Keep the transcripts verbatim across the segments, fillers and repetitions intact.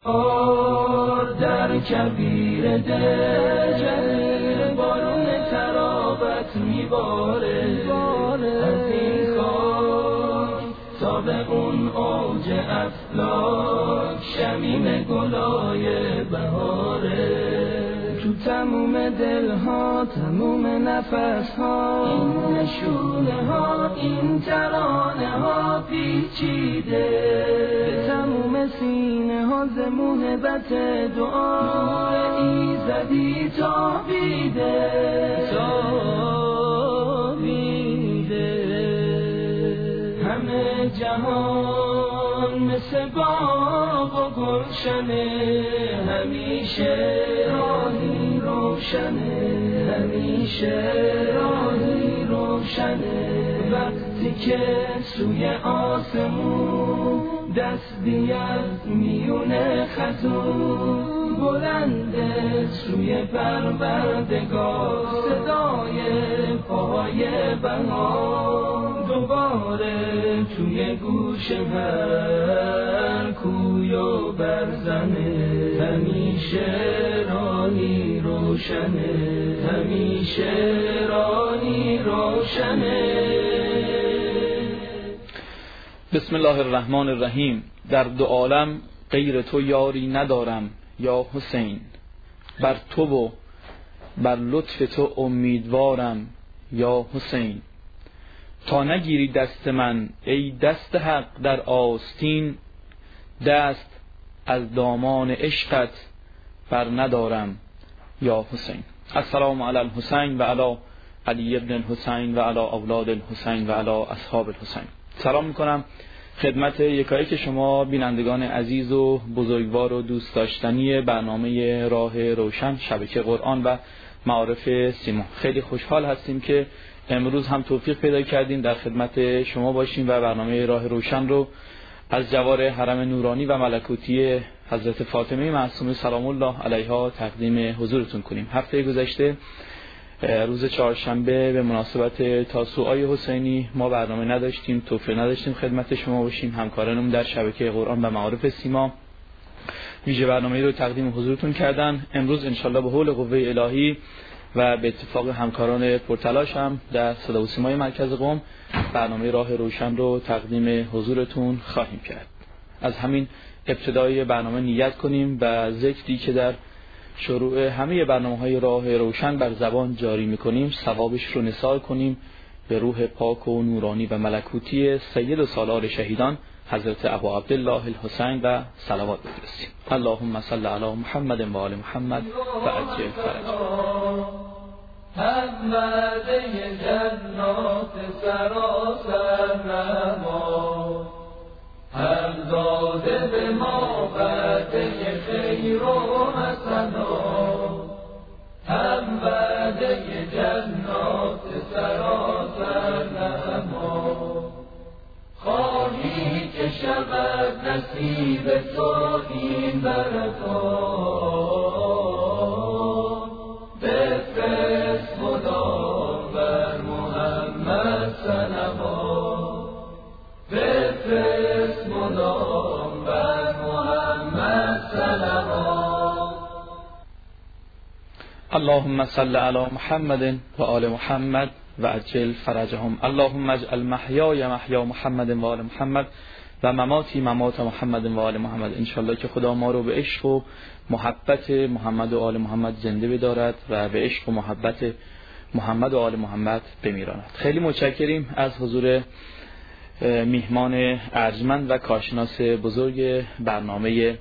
در کبیر دل بارون ترابت میباره از این خاک تا به اون اوج افلاک شمیم گلای بهاره. تو تموم دلها تموم نفسها این نشونه ها این ترانه ها پیچیده به تموم سینه ها ز محبت دعا نور ایزدی تابیده تابیده. همه جهان مثل باغ و گلشنه همیشه راهی روشنه همیشه راهی روشنه. وقتی که سوی آسمون دستی از میونه خزون بلنده سوی پروردگار صدای پای بهار دوباره توی گوش هر کوی و برزنه همیشه راهی روشنه همیشه راهی روشنه. بسم الله الرحمن الرحیم. در دو عالم غیر تو یاری ندارم یا حسین، بر تو و بر لطف تو امیدوارم یا حسین. تا نگیری دست من ای دست حق در آستین، دست از دامان عشقت بر ندارم یا حسین. السلام علی الحسین و علی علی ابن الحسین و علی اولاد الحسین و علی اصحاب الحسین. سلام میکنم خدمت یکایک شما بینندگان عزیز و بزرگوار و دوست داشتنی برنامه راه روشن شبکه قرآن و معارف سیما. خیلی خوشحال هستیم که امروز هم توفیق پیدا کردیم در خدمت شما باشیم و برنامه راه روشن رو از جوار حرم نورانی و ملکوتی حضرت فاطمه معصومه سلام الله علیها تقدیم حضورتون کنیم. هفته گذشته روز چهارشنبه به مناسبت تاسوعای حسینی ما برنامه نداشتیم، توفیق نداشتیم خدمت شما باشیم. همکارانم در شبکه قرآن و معارف سیما ویژه برنامه رو تقدیم حضورتون کردن. امروز انشالله به حول قوه الهی و به اتفاق همکاران پرتلاش هم در صدا و سیمای مرکز قم برنامه راه روشن رو تقدیم حضورتون خواهیم کرد. از همین ابتدای برنامه نیت کنیم و ذکری که در شروع همه برنامه‌های راه روشن بر زبان جاری می‌کنیم ثوابش رو نثار کنیم به روح پاک و نورانی و ملکوتی سید و سالار شهیدان حضرت ابا عبدالله الحسین و صلوات بفرستیم. اللهم صل علی محمد و آل محمد و عجل فرجهم. محمد جنات سراسر نما هم داده به ما وعده خیر و حسنا هم وعده جنات سراسر نما. خواهی که شود نصیب تو این برکات بفرست مدام بر محمد صلوات بفرست مدام بر محمد صلوات. اللهم صل علی محمد و آل محمد و عجل فرجهم. اللهم اجعل محیای محیا محمد و آل محمد و مماتی ممات محمد و آل محمد. انشالله که خدا ما رو به عشق و محبت محمد و آل محمد زنده بدارد و به عشق و محبت محمد و آل محمد بمیراند. خیلی متشکریم از حضور میهمان ارجمند و کارشناس بزرگ برنامه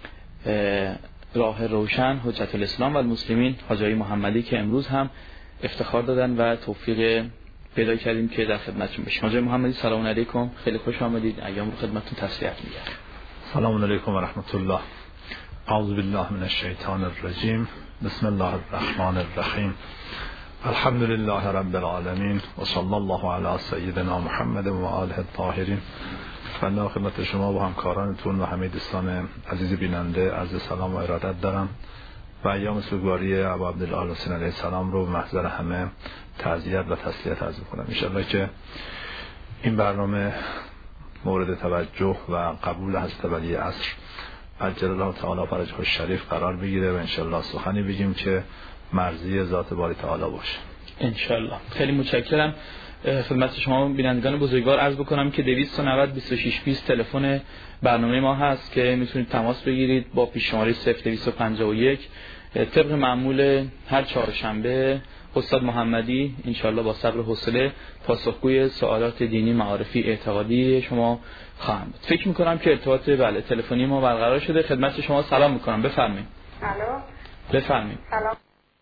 راه روشن حجت الاسلام و المسلمین حاجی محمدی که امروز هم افتخار دادن و توفیق پیدا کردیم که در خدمتتون باشیم. حاجی محمدی سلام علیکم، خیلی خوش آمدید. ایام رو خدمتتون تسلیت میگم. سلام علیکم و رحمت الله. اعوذ بالله من الشیطان الرجیم. بسم الله الرحمن الرحیم. الحمد لله رب العالمین و صلی الله علی سیدنا محمد و آله الطاهرین. بنده خدمت شما و همکارانتون و همه دوستان عزیز بیننده عرض سلام و ارادت دارم و ایام سوگواری ابا عبدالله الحسین علیه السلام رو به محضر همه تعزیت و تسلیت عرض می‌کنم. ان شاءالله که این برنامه مورد توجه و قبول حضرت ولی عصر عجل الله تعالی فرجه الشریف قرار بگیره و انشالله سخنی بگیم که مرضی ذات باری تعالی باشه انشالله. خیلی متشکرم. خدمت شما بینندگان بزرگوار عرض بکنم که دویست و نود بیست و شش بیست تلفن برنامه ما هست که میتونید تماس بگیرید با پیش شماره صفر دویست و پنجاه و یک. طبق معمول هر چهارشنبه استاد محمدی انشالله با صبر و حوصله پاسخگوی سوالات دینی، معارفی، اعتقادی شما خواهم بود. فکر میکنم که ارتباط بله تلفنی ما برقرار شده. خدمت شما سلام میکنم. بفرمایید. الو. بفرمایید. سلام.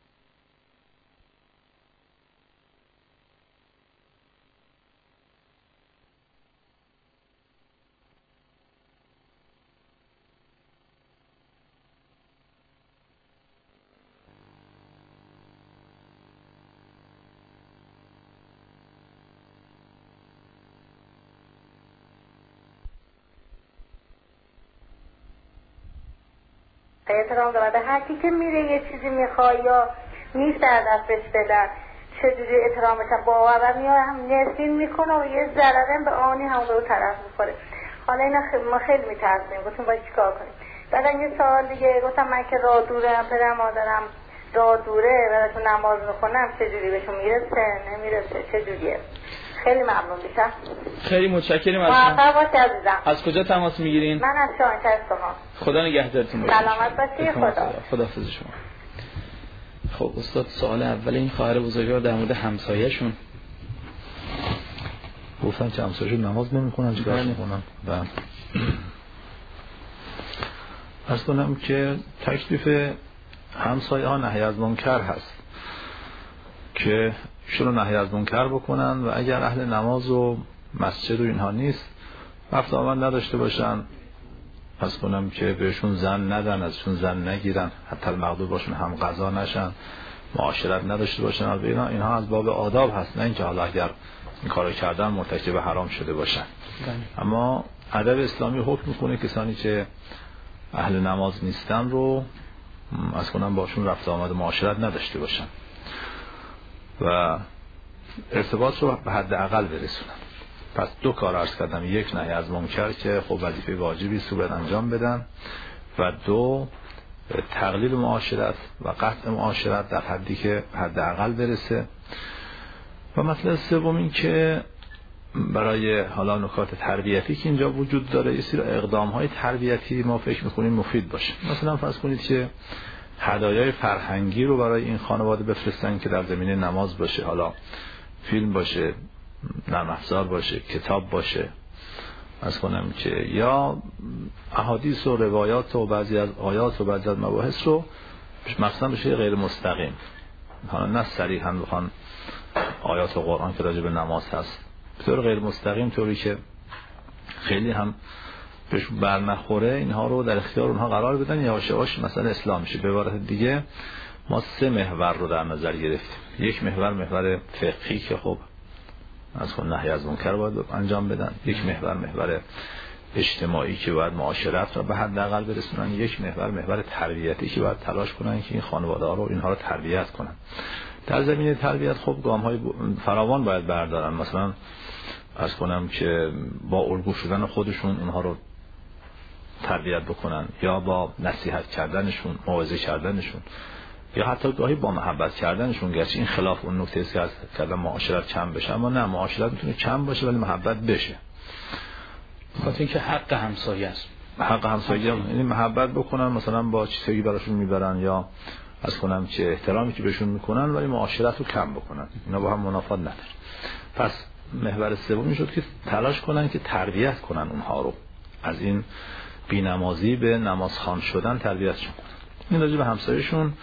احترام داره هر کی که میره یه چیزی میخواد یا نیست در دستش بدن چجوری احترامش باور و میاد هم نفرین میکنه و یه ضررم به آنی هم رو طرف میخوره. حالا اینا خیلی ما خیلی میترسیم گفتیم باید چیکار کنیم. بعدن یه سوال دیگه گفتم من که راه دورم پدر مادرم راه دوره و تو نماز میخونم چجوری بهشون میرسه نمیرسه چجوریه؟ خیلی ممنون میشم. خیلی متشکرم از شما. موفق باشید عزیزم. از کجا تماس میگیرین؟ من از شاهنشهر اصفهان. خدا نگهدارتون باشه. سلامت باشید. خدا. خداحافظ شما. خب استاد سوال اول این خواهر بزرگوار در مورد همسایه‌شون گفتن که همسایه‌شون نماز نمی‌خونن چیکار می‌کنن؟ بله. عرض کنم که تکلیف همسایه ها نهی از منکر هست که ایشون رو نهی از منکر بکنن و اگر اهل نماز و مسجد و اینها نیست رفت آمد نداشته باشن. عرض کنم که بهشون زن ندن، ازشون زن نگیرن، حتی المغضوب باشون هم قضا نشن، معاشرت نداشته باشن. از اینا اینها از باب آداب هست، نه اینکه حالا اگر این کارو کردن مرتکب حرام شده باشن. اما ادب اسلامی حکم میکنه کسانی که اهل نماز نیستن رو از کنم باشون رفت آمد معاشرت نداشته باشن و ارتباط رو به حد اقل برسونن. پس دو کار عرض کردم، یک نهی از منکر که خب وظیفه واجبی صورت انجام بدن و دو تقلیل معاشرت و قطع معاشرت در حدی که حد اقل برسه. و مطلب سوم این که برای حالا نکات تربیتی که اینجا وجود داره یه سری اقدام های تربیتی ما فکر میکنیم مفید باشه. مثلا فرض کنید که هدایای فرهنگی رو برای این خانواده بفرستن که در زمینه نماز باشه، حالا فیلم باشه، نرم افزار باشه، کتاب باشه، از کنم که یا احادیث و روایات و بعضی از آیات و بعضی از مباحث رو مثلا بشه غیر مستقیم، حالا نه صریحا بخوان آیات قرآن که راجع به نماز هست به طور غیر مستقیم، طوری که خیلی هم بهش بر نخوره، اینها رو در اختیار اونها قرار بدن، یواش یواش مثلا اسلام میشه. به عبارت دیگه ما سه محور رو در نظر گرفتیم. یک محور محور فقهی که خب از خود نهی از منکر باید انجام بدن، یک محور محور اجتماعی که باید معاشرت رو به حداقل برسونن، یک محور محور تربیتی که باید تلاش کنن که این خانواده ها رو اینها رو تربیت کنن. در زمینه تربیت خب گام های فراوان باید بردارن، مثلا از کنم که با الگو شدن خودشون اونها رو تربیت بکنن، یا با نصیحت کردنشون، موعظه کردنشون، یا حتی گاهی با محبت کردنشون. گرچه این خلاف اون نکته است که از کردن معاشرت کم بشه، اما نه، معاشرت میتونه کم باشه ولی محبت بشه. خاطر اینکه حق همسایه است، حق همسایه هم یعنی محبت بکنن، مثلا با چیزی براشون میبرن یا از کنم که احترامی که بهشون میکنن ولی معاشرت رو کم بکنن، اینا با هم منافات نداره. پس محور سومی شد که تلاش کنن که تربیت کنن اونها رو، از این بی‌نمازی به نمازخوان شدن تربیتشون کنن. این راجع به همسایه‌شون.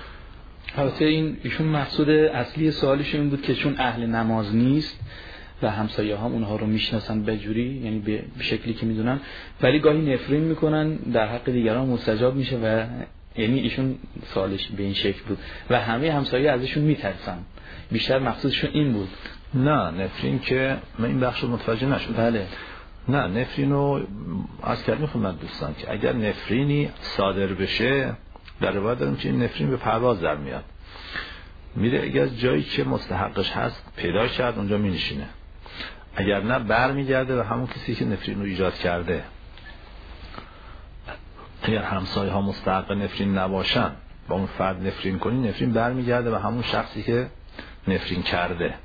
البته این ایشون مقصود اصلی سوالش این بود که چون اهل نماز نیست و همسایه هم اونها رو میشناسن به جوری، یعنی به شکلی که میدونن، ولی گاهی نفرین میکنن در حق دیگران مستجاب میشه و یعنی ایشون سوالش به این شکل بود و همه همسایه ازشون میترسن. بیشتر مقصودشون این بود. نه نفرین که من این بخش رو متوجه نشدم. بله. نه نفرین رو از کردیم خدمت دوستان که اگر نفرینی صادر بشه در روایت داریم که این نفرین به پرواز در میاد، میره اگر جایی که مستحقش هست پیدا کرد اونجا می نشینه، اگر نه بر میگرده و همون کسی که نفرین رو ایجاد کرده. اگر همسایه ها مستحق نفرین نباشن با اون فرد نفرین کنی، نفرین برمیگرده به همون شخصی که نفرین کرده.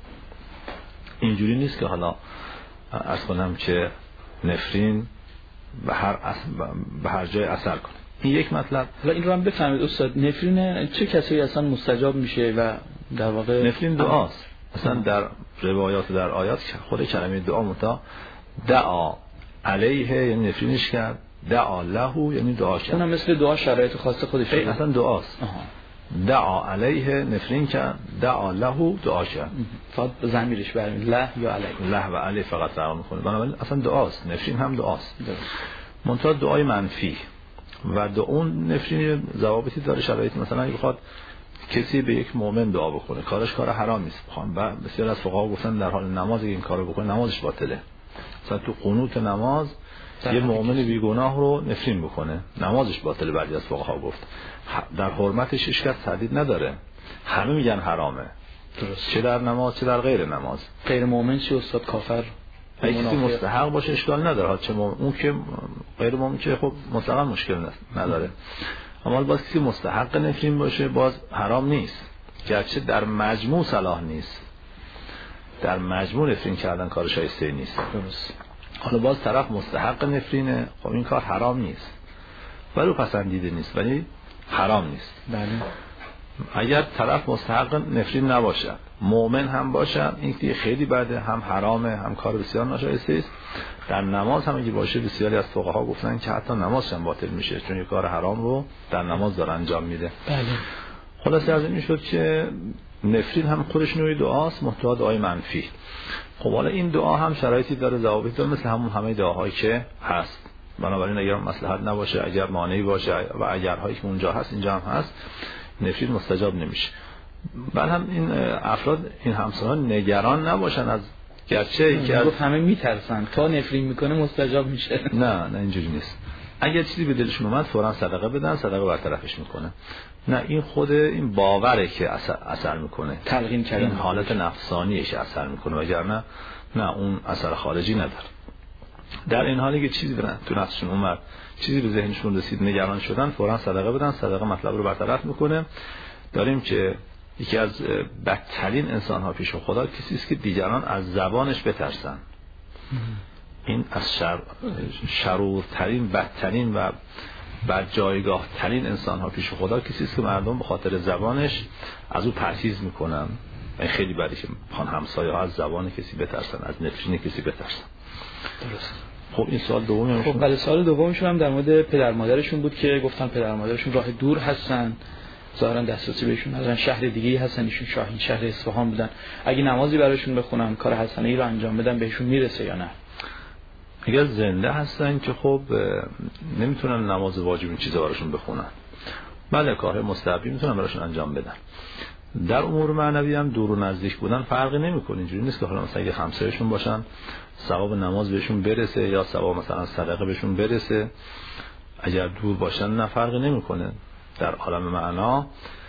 اینجوری نیست که حالا عرض کنم که نفرین به هر اص... به هر جای اثر کنه. این یک مطلب. حالا این رو هم بفهمید استاد، نفرین چه کسایی اصلا مستجاب میشه و در واقع نفرین دعاست. مثلا در روایات و در آیات خود کلمه دعا متا دعا علیه یعنی نفرینش کرد، دعا له یعنی دعا کرد. اونم مثل دعا شرایط خاص خودش ای اصلا دعاست. آها. دعا علیه نفرین کرد، دعا له دعا کرد. فقط ضمیرش برمیاد له یا علیه. له و علیه فقط فرق میکنه. بنابراین اصلا دعاست. نفرین هم دعاست. منتها دعای منفی و دعا اون نفرین ضوابطی داره، شرایطی. مثلا اگه بخواد کسی به یک مؤمن دعا بکنه، کارش کار حرام نیست. بخوام بسیار از فقها گفتن در حال نماز این کارو بکنه نمازش باطله. مثلا تو قنوت نماز یه مؤمن بیگناه رو نفرین بکنه نمازش باطله. بعضی از فقها گفت در حرمتش هیچ کس تردید نداره، همه میگن حرامه. درست. چه در نماز چه در غیر نماز. غیر مؤمن چی استاد؟ کافر اگه کسی مستحق باشه اشکال نداره. چه اون که غیر مؤمن که خب مطلقاً مشکل نداره. اما باز کسی مستحق نفرین باشه باز حرام نیست، گرچه در مجموع صلاح نیست. در مجموع نفرین کردن کار شایسته نیست. درست. حالا باز طرف مستحق نفرینه، خب این کار حرام نیست ولی پسندیده نیست ولی حرام نیست. بله. اگر طرف مستحق نفرین نباشد مؤمن هم باشد این که خیلی بده، هم حرامه هم کار بسیار ناشایسته است. در نماز هم اگه باشه بسیاری از فقها گفتن که حتی نمازش هم باطل میشه چون یک کار حرام رو در نماز داره انجام میده. بله. خلاصه از این شد که نفرین هم خودش نوعی دعاست، محتوا دعای منفی. خب حالا این دعا هم شرایطی داره، ضوابطی داره، مثل همون همه دعاهایی که هست. بنابراین اگر مصلحت نباشه، اگر مانعی باشه و اگر هایی که اونجا هست اینجا هم هست، نفرین مستجاب نمیشه. بعد هم این افراد این همسایه‌ها نگران نباشن از گرچه یکی از همه میترسن تا نفرین میکنه مستجاب میشه. نه نه اینجوری نیست. اگر چیزی به دلشون اومد فوراً صدقه بدن، صدقه برطرفش میکنه. نه این خود این باوره که اثر, اثر میکنه، تلقین کردن، این حالت نفسانیه که اثر میکنه، وگرنه نه اون اثر خارجی نداره. در این حالی که چیزی برن تو نفسشون اومد، چیزی به ذهنشون رسید، نگران شدن، فوراً صدقه بدن، صدقه مطلب رو برطرف میکنه. داریم که یکی از بدترین انسان ها پیش خدا کسی است که دیگران از زبانش بترسن. این از شر... شرورترین، بدترین و بد جایگاه ترین انسان ها پیش خدا کسی است که مردم به خاطر زبانش از او پرهیز میکنن. این خیلی بده که خان همسایه ها از زبان کسی بترسن، از نفرین کسی بترسن. درست. خب این سوال دومی. خب ولی سوال دومشون هم در مورد پدر مادرشون بود که گفتن پدر مادرشون راه دور هستن، ظاهرا دسترسی بهشون ندارن، شهر دیگه‌ای هستن، ایشون شاهین شهر اصفهان بودن. اگه نمازی براشون بخونن، کار حسنه‌ای رو انجام بدن، بهشون میرسه یا نه؟ اگر زنده هستن که خب نمیتونن نماز واجب این چیزا براشون بخونن، بله کار مستحبی میتونن براشون انجام بدن. در امور معنوی هم دور و نزدیک بودن فرقی نمیکنه. اینجوری نیست که حالا مثلا اگه همسایه‌شون باشن ثواب نماز بهشون برسه یا ثواب مثلا صدقه بهشون برسه، اگر دور باشن نه فرقی نمیکنه. در عالم معنا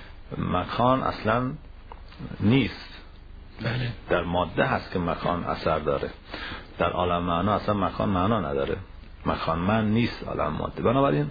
مکان اصلا نیست. بله. در ماده هست که مکان اثر داره، در عالم معنا اصلا مکان معنا نداره، مکان من نیست عالم ماده. بنابراین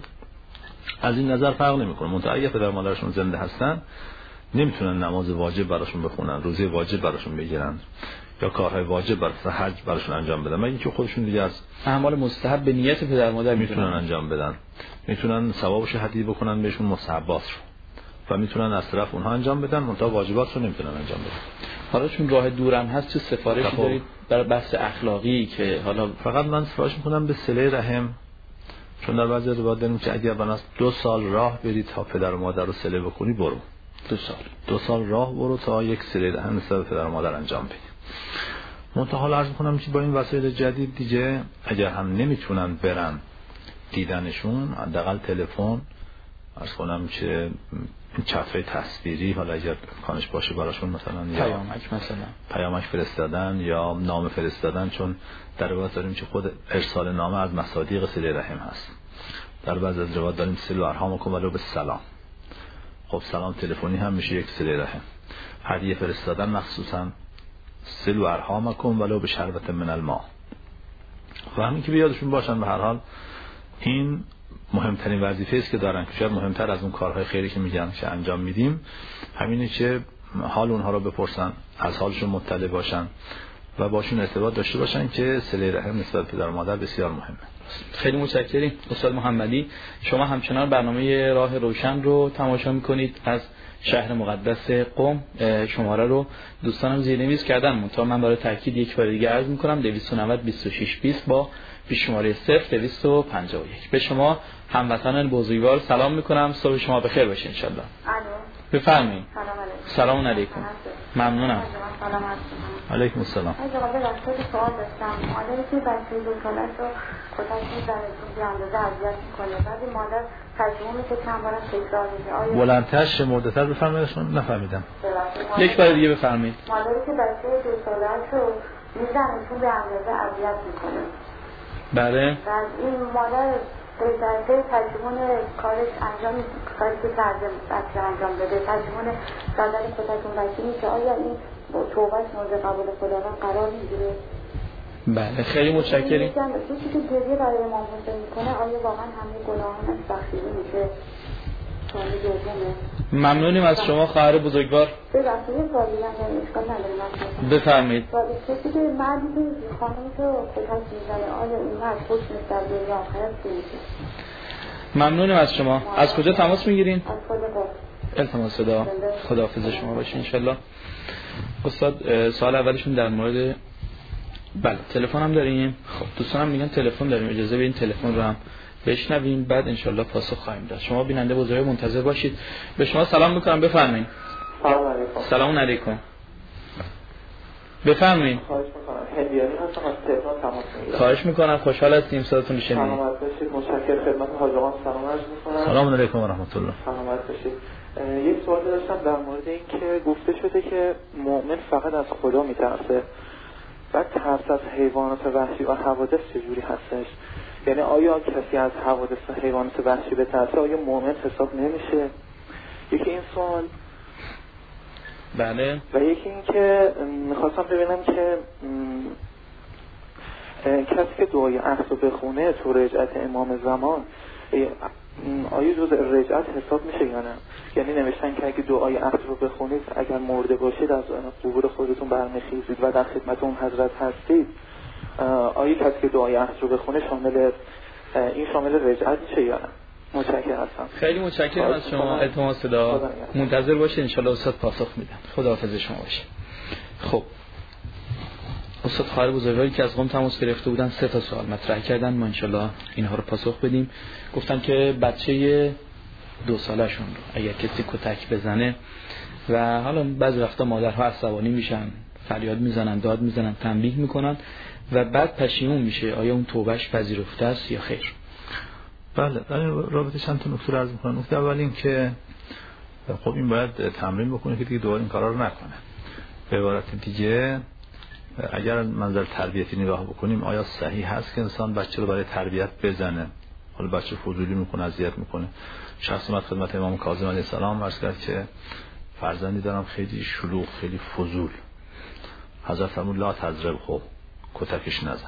از این نظر فرق نمیکنه. منتها اگه پدر مادرشون زنده هستن نمیتونن نماز واجب براشون بخونن، روزه واجب براشون بگیرن یا کارهای واجب برای حج براشون انجام بدن، مگر اینکه خودشون دیگه از اعمال مستحب به نیت پدر مادر میتونن انجام بدن، میتونن ثوابش هدیه بکنن بهشون مستحبات رو و میتونن از طرف اونها انجام بدن، منتها واجبات رو نمیتونن انجام بدن. حالا چون راه دورم هست چه سفارشی دارید برای بحث اخلاقی که حالا فقط من سفارش میکنم به صله رحم، چون در بعضی روایات داریم که اگر بناس دو سال راه بری تا پدر و مادر رو صله بکنی برو. دو سال دو سال راه برو تا یک صله رحم نسبت پدر و مادر انجام بدی. منتها حالا عرض میکنم که با این وسایل جدید دیگه اگر هم نمیتونن برن دیدنشون، حداقل تلفن عرض کنم که چتر تصویری حالا اگر کانش باشه براشون مثلا پیامک مثلا پیامک فرستادن یا نامه فرستادن، چون در روایات داریم که خود ارسال نامه از مصادیق صله رحم هست. در بعضی از روایات داریم صلوا ارحامکم ولو بالسلام. خب سلام تلفنی هم میشه یک صله رحم. هدیه فرستادن مخصوصا صلوا ارحامکم ولو بشربة من الماء. و همین که بیادشون باشن به هر حال این مهمترین وظیفه است که دارن که شاید مهمتر از اون کارهای خیری که میگن که انجام میدیم همینه که حال اونها رو بپرسن، از حالشون مطلع باشن و باشون ارتباط داشته باشن که صله رحم نسبت به پدر و مادر بسیار مهمه. خیلی متشکریم استاد محمدی. شما همچنان برنامه راه روشن رو تماشا میکنید از شهر مقدس قم. شماره رو دوستانم زیرنویس کردن، منتها من برای تاکید یک بار دیگه عرض میکنم دویست و نود بیست و شش بیست با پیش شماره صفر دویست و پنجاه و یک. به شما هموطنان بزرگوار سلام میکنم، صبح شما بخیر باشه ان شاء الله. بفرمایید. سلام علیکم. ممنونم. سلام علیکم السلام. از جواب دکتر سوال داشتم. مادری که بچه دو سالش رو کتک میزنه تو بیاندازه اذیت میکنه، بعد این مادر تجربه که چند بارم تکرار میشه. آیا بلندتر شه، مرده‌تر بفرمایید. نفهمیدم. یک بار دیگه بفرمایید. مادری که بچه دو سالش رو میزنه تو بیاندازه اذیت میکنه. بله. بعد این مادر به درجه تجربه کارش انجام کاری که کرده بچه انجام بده تجربه زدن کتک اون بچه میشه، آیا این توبهش مورد قبول خداوند قرار میگیره؟ بله خیلی متشکریم. کسی که گریه برای امام حسین میکنه آیا واقعا همه گناهانش بخشیده میشه؟ ممنونیم از شما خواهر بزرگوار. ببخشید یه سوالی هم اشکال نداره. بفرمایید. کسی که مردی که خانمش رو کتک میزنه آیا این مرد حکمش در دنیا آخرت چی میشه؟ ممنونیم از شما. از کجا تماس میگیرین؟ از خدا. التماس صدا. خداحافظ شما باشه ان شاء الله. استاد سوال اولشون در مورد بله تلفن هم داریم. خب دوستانم میگن تلفن داریم، اجازه بدین تلفن رو هم بشنویم بعد ان شاء الله پاسخ خواهیم داد. شما بیننده بزرگ منتظر باشید. به شما سلام میکنم، بفرمایید. سلام علیکم. سلام علیکم. بفرمایید. خواهش میکنم. هندیانی هستم از تهران تماس میگیرم. خواهش میکنم، خوشحال هستیم صداتون رو شنیدیم. سلامت باشید. متشکرم. خدمت حاج آقا سلام عرض میکنم. سلام علیکم و رحمت الله. سلامت باشید. یک سوال داشتم در مورد این که گفته شده که مؤمن فقط از خدا میترسه. بعد ترس از حیوانات وحشی و حوادث چجوری هستش؟ یعنی آیا کسی از حوادث و حیوانات وحشی بترسه آیا مؤمن حساب نمیشه؟ یکی این سوال. بله. و یکی این که میخواستم ببینم که کسی که دعای عهد رو بخونه تو رجعت امام زمان آیا جز رجعت حساب میشه یا نه؟ یعنی نوشتن که اگه دعای عهد رو بخونید اگر مرده باشید از قبور خودتون برمیخیزید و در خدمت اون حضرت هستید، آیا کسی که دعای عهد رو بخونه شامل این شامل رجعت میشه یا نه؟ متشکرم هستم. خیلی متشکرم از شما. التماس صدا. منتظر باشید ان شاء الله استاد پاسخ میدن. خداحافظ شما باشه. خب استاد خواهر بزرگواری که از قم تماس گرفته بودن سه تا سوال مطرح کردن، ما ان شاء الله اینها رو پاسخ بدیم. گفتن که بچه دو سالشون رو اگر کسی کتک بزنه و حالا بعضی وقتا مادرها عصبانی میشن، فریاد میزنن، داد میزنن، تنبیه میکنن و بعد پشیمون میشه، آیا اون توبهش پذیرفته است یا خیر؟ بله در رابطه چند تا نکته عرض می‌کنم. نکته اول این که خب این باید تمرین بکنه که دیگه دوباره این کارا رو نکنه. به عبارت دیگه اگر منظر تربیتی نگاه بکنیم آیا صحیح هست که انسان بچه رو برای تربیت بزنه؟ حالا بچه فضولی میکنه، اذیت میکنه. شخص اومد خدمت امام کاظم علیه السلام عرض کرد که فرزندی دارم خیلی شلوغ، خیلی فضول. حضرت فرمود لا تضربه، کتکش نزن.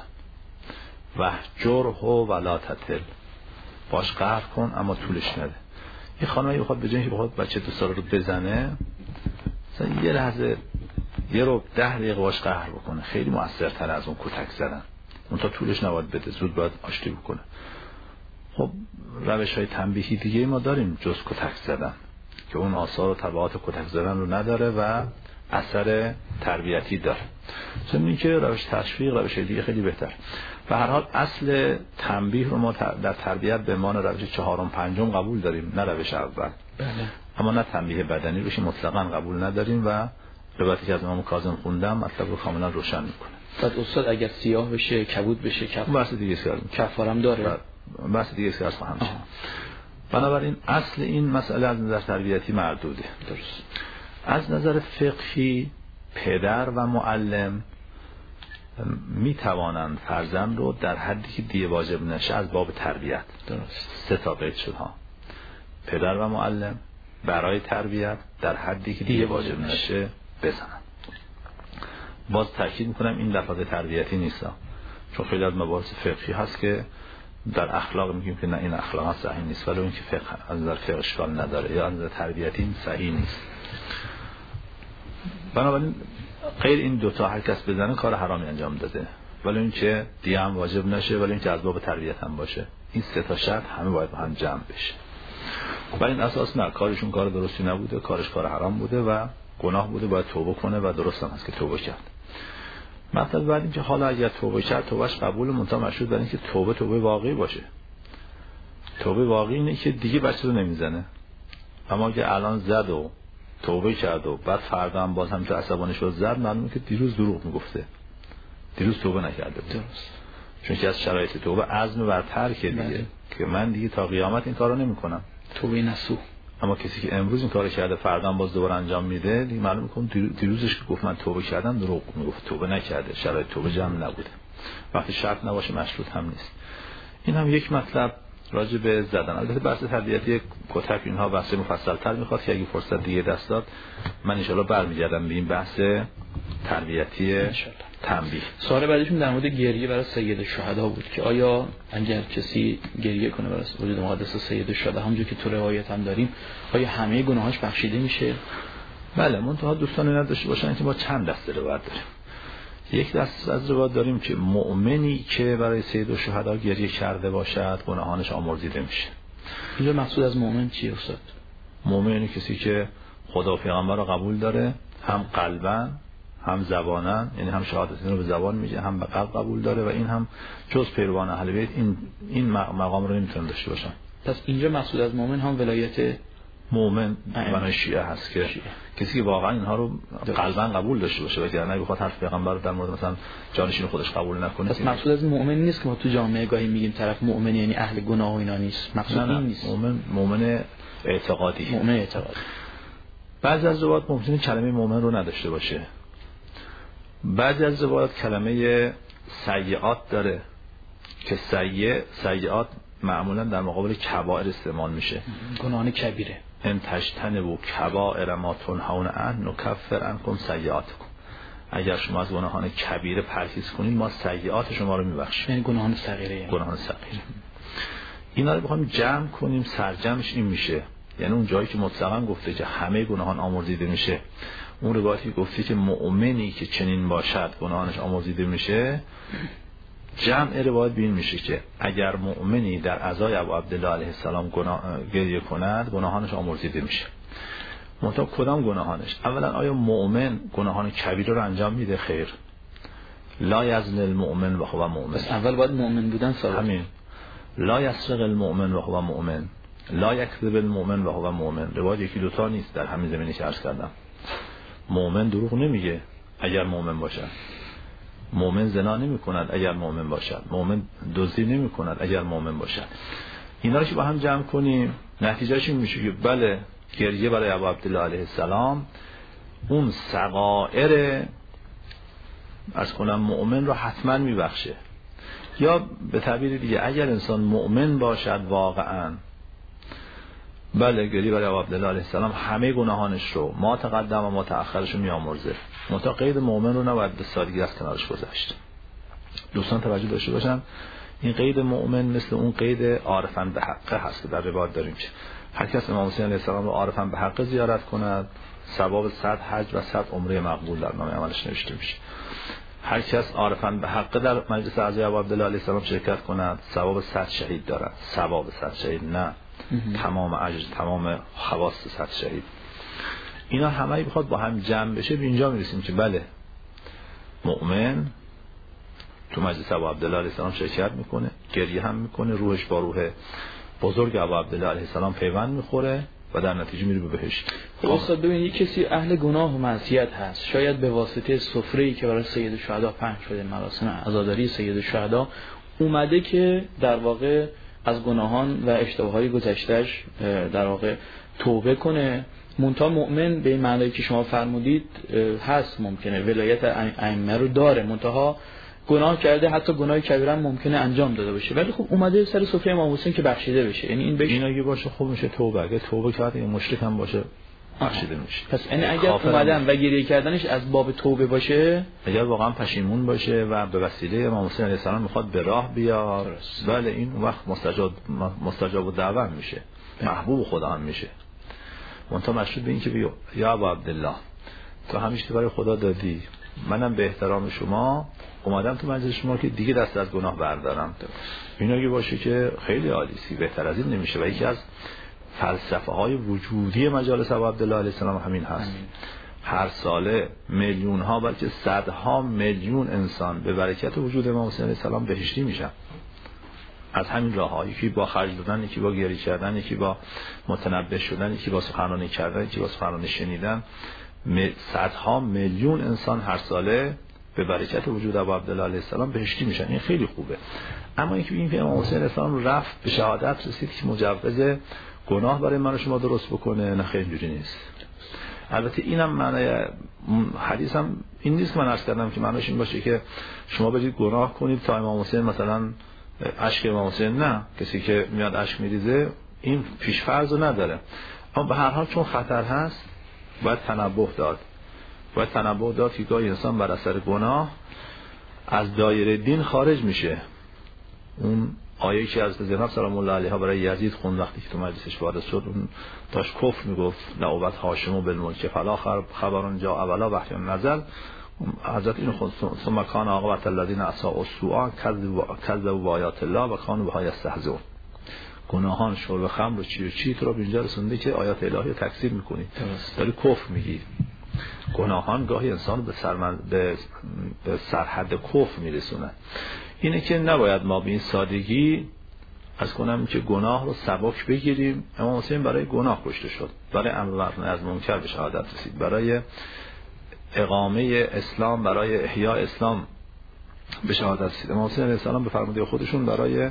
وهجره ولا تتل، باش قهر کن اما طولش نده. یه خانمی بخواد به جای اینکه بخواد بچه دو ساله رو بزنه مثلا یه لحظه یه رو ده دقیقه باش قهر بکنه، خیلی موثرتر از اون کتک زدن. اون تا طولش نباید بده، زود باید آشتی بکنه. خب روش های تنبیهی دیگه ما داریم جز کتک زدن که اون آثار و تبعات کتک زدن رو نداره و اثر تربیتی داره. چون این که روش تشویق، روش دیگه خیلی بهتر. به هر حال اصل تنبیه رو ما در تربیت به مان روش چهارم پنجم قبول داریم، نه روش اول. بله. اما نه تنبیه بدنی روش مطلقاً قبول نداریم و روایتی که از امام کاظم خوندم مطلب رو کاملا روشن میکنه. بعد استاد اگر سیاه بشه، کبود بشه، کف بحث دیگه سیاه کفارم داره. بحث دیگه سیاه خواهم شد. بنابراین اصل این مسئله از نظر تربیتی مردوده. درست. از نظر فقهی پدر و معلم می توانند فرزند رو در حدی که دیه واجب نشه از باب تربیت، درست، سه تا قید شد ها، پدر و معلم برای تربیت در حدی که دیه واجب نشه بزنن. باز تاکید میکنم این لفظ تربیتی نیست، چون خیلی از مباحث فقهی هست که در اخلاق میگیم که نه این اخلاق صحیح نیست، ولی اون که فقه از نظر فقه اشکال نداره یا از نظر تربیتی صحیح نیست. بنابراین غیر این دوتا هر کس بزنه کار حرامی انجام داده، ولی این که دیگه هم واجب نشه، ولی این که از باب تربیت هم باشه. این سه تا شرط همه باید با هم جمع بشه. ولی این اساس نه، کارشون کار درستی نبوده، کارش کار حرام بوده و گناه بوده، باید توبه کنه و درست هم هست که توبه کرد. مطلب بعد این که حالا اگر توبه کرد توبهش قبول منتها مشروط بر این که توبه توبه واقعی باشه. توبه واقعی اینه که دیگه بچه رو نمیزنه، اما اگه الان زد و توبه کرد و بعد فردا هم باز هم که عصبانی شد زد، معلومه که دیروز دروغ میگفته، دیروز توبه نکرده بود. درست. چون که از شرایط توبه عزم بر ترک دیگه بله. که من دیگه تا قیامت این کارو نمیکنم، توبه نسو. اما کسی که امروز این کارو کرده فردا هم باز دوباره انجام میده، دیگه معلومه که دیروزش که گفت من توبه کردم دروغ میگفت، توبه نکرده، شرایط توبه جمع نبوده. وقتی شرط نباشه مشروط هم نیست. این هم یک مطلب راجع به زدن. البته بحث تربیتی کتک اینها بحث مفصل‌تر میخواد که اگه فرصت دیگه دست داد من ان شاءالله برمیگردم به این بحث تربیتی تنبیه. سوال بعدیشون در مورد گریه برای سید الشهدا بود که آیا اگر کسی گریه کنه برای وجود مقدس سید الشهدا همونجوری که تو روایت هم داریم، آیا همه گناهاش بخشیده میشه؟ بله، منتها دوستان نداشته باشن که ما چند دسته روایت داریم. یک دست از روایت داریم که مؤمنی که برای سید الشهدا گریه کرده باشد گناهانش آمرزیده میشه. اینجا مقصود از مؤمن چیه استاد؟ مؤمن کسی که خدا و پیغمبر رو قبول داره، هم قلباً هم زباناً، یعنی هم شهادتین رو به زبان میگه هم به قلب قبول داره و این هم جز پیروان اهل بیت این این مقام رو نمیتونن داشته باشن. پس اینجا مقصود از مؤمن هم ولایت مؤمن بنای شیعه هست که شیعه. کسی که واقعا اینها رو قلباً قبول داشته باشه و اگر نه بخواد حرف پیغمبر رو در مورد مثلا جانشین خودش قبول نکنه. پس مقصود از مؤمن نیست که ما تو جامعه گاهی میگیم طرف مؤمن یعنی اهل گناه و اینا نیست. مقصود نه نه. این نیست. مؤمن مؤمن اعتقادی. مؤمن اعتقادی. بعضی از روایات ممکنه کلمه مؤمن رو نداشته باشه. بعضی از روایات کلمه سیئات داره که سیئ سیئات معمولا در مقابل کبائر استعمال میشه. گناهان کبیره. ان تجتنبوا کبائر ما تنهون عنه نکفر عنکم سیئاتکم. اگر شما از گناهان کبیره پرهیز کنید ما سیئات شما رو میبخشیم. یعنی گناهان صغیره. یعنی. گناهان صغیره. اینا رو بخوام جمع کنیم سرجمش این میشه. یعنی اون جایی که مطلقاً گفته که همه گناهان آمرزیده میشه، اون روایتی گفته که مؤمنی که چنین باشد گناهانش آمرزیده میشه، جمع روایت بین میشه که اگر مؤمنی در عزای ابو عبدالله علیه السلام گناه گریه کند گناهانش آمرزیده میشه. منتها کدام گناهانش؟ اولا آیا مؤمن گناهان کبیره رو انجام میده؟ خیر. لا یزن المؤمن و هو مؤمن. بس اول باید مؤمن بودن ثابت. همین. لا یسرق المؤمن و هو مؤمن. لا یکذب المؤمن و هو مؤمن. روایت یکی دوتا نیست در همین زمینی که عرض کردم. مؤمن دروغ نمیگه اگر مؤمن باشد. مؤمن زنا نمی کند اگر مؤمن باشد. مؤمن دزدی نمی کند اگر مؤمن باشد. اینا رو که با هم جمع کنیم نتیجهش این میشه که بله گریه برای ابو عبدالله علیه السلام اون صغائر از کنم مؤمن رو حتما میبخشه. یا به تعبیر دیگه اگر انسان مؤمن باشد واقعا بله گریه برای ابو عبدالله علیه السلام همه گناهانش رو ما تقدم و ما تأخرش رو میامرزه. منتها قید مؤمن رو نباید به سادگی از کنارش گذاشت. دوستان توجه داشته باشن این قید مؤمن مثل اون قید عارفن به حقه هست که در روایت داریم که هر کس امام حسین علیه السلام رو عارفن به حقه زیارت کند ثواب صد حج و صد عمره مقبول در نامه عملش نوشته میشه. هر کس عارفن به حقه در مجلس اعضای ابو عبدالله علیه السلام شرکت کند ثواب صد شهید دارد. ثواب صد شهید نه تمام اجر تمام خواص صد شهید. اینا همه بخواد با هم جمع بشه به اینجا میرسیم که بله مؤمن تو مجلس ابو عبدالله علیه السلام شرکت میکنه، گریه هم میکنه، روحش با روح بزرگ ابو عبدالله علیه السلام پیوند میخوره و در نتیجه میره به بهشت. خب استاد ببین یک کسی اهل گناه و معصیت هست، شاید به واسطه سفره‌ای که برای سید الشهدا پهن شده مراسم عزاداری سید الشهدا اومده که در واقع از گناهان و اشتباهات گذشته‌اش در واقع توبه کنه. منتها مؤمن به این معنی که شما فرمودید هست، ممکنه ولایت ائمه رو داره، منتها گناه کرده، حتی گناه کبیره هم ممکنه انجام داده باشه، ولی خب اومده سر سفره امام حسین که بخشیده بشه. یعنی این بشه این اگه باشه خوب میشه توبه. اگه توبه کرده یه مشرک هم باشه بخشیده میشه. پس این اگر اومدن و گریه کردنش از باب توبه باشه، اگر واقعا پشیمون باشه و به وسیله امام حسین علیه السلام میخواد به راه بیاد، بله این وقت مستجاب مستجاب الدعوت میشه، محبوب خدا هم میشه. منتها مشروط به این که بگو یا ابا عبدالله تو همیشه برای خدا دادی، منم به احترام شما اومدم تو مجلس شما که دیگه دست از گناه بردارم. اینا اگه باشه که خیلی عالی است، بهتر از این نمیشه. و یکی از فلسفه های وجودی مجالس ابا عبدالله علیه السلام همین هست. همین. هر ساله میلیون ها بلکه صدها میلیون انسان به برکت وجود امام حسین علیه السلام بهشتی میشن از همین راه‌ها، یکی با خرج دادن، یکی با گریه کردن، یکی با متنبه شدن، یکی با سخنرانی کردن، یکی با سخنرانی شنیدن. صدها میلیون انسان هر ساله به برکت وجود ابا عبدالله علیه السلام بهشتی میشن. این خیلی خوبه. اما اینکه این که امام حسین علیه السلام رفت به شهادت رسید که مجوز گناه برای من و شما درست بکنه، نه خیلی اینجوری نیست. البته اینم معنی حدیث هم این نیست که من عرض کردم که معنیش این باشه که شما برید گناه کنید تا امام حسین مثلا اشک امام حسین، نه، کسی که میاد اشک میریزه این پیش‌فرض رو نداره. اما به هر حال چون خطر هست باید تنبه داد، باید تنبه داد که گاهی انسان بر اثر گناه از دایره دین خارج میشه. اون آیه‌ای که از زینب سلام الله علیها برای یزید خوند وقتی که تو مجلسش وارد شد، اون داشت کفر میگفت نوبت هاشم و بالملک فلا خبرون جا اولا وحی نزل. حضرت اینو خوند ثم کان عاقبت الذین اساءوا السوء کذبوا بآیات الله و کانوا بها یستهزئون. گناهان شرب خمر و چی و چی تو رو به اینجا رسونده که آیات الهی رو تکذیب میکنی، داری کفر میگی. گناهان گاهی انسان به سرمن به, به سرحد کفر میرسونه. اینه که نباید ما به این سادگی از کنم که گناه رو سبک بگیریم. امام حسین برای گناه کشته شد، برای امر از منکر به شهادت رسید، برای اقامه اسلام، برای احیاء اسلام به شهادت رسید. امام حسین علیه السلام به فرموده خودشون برای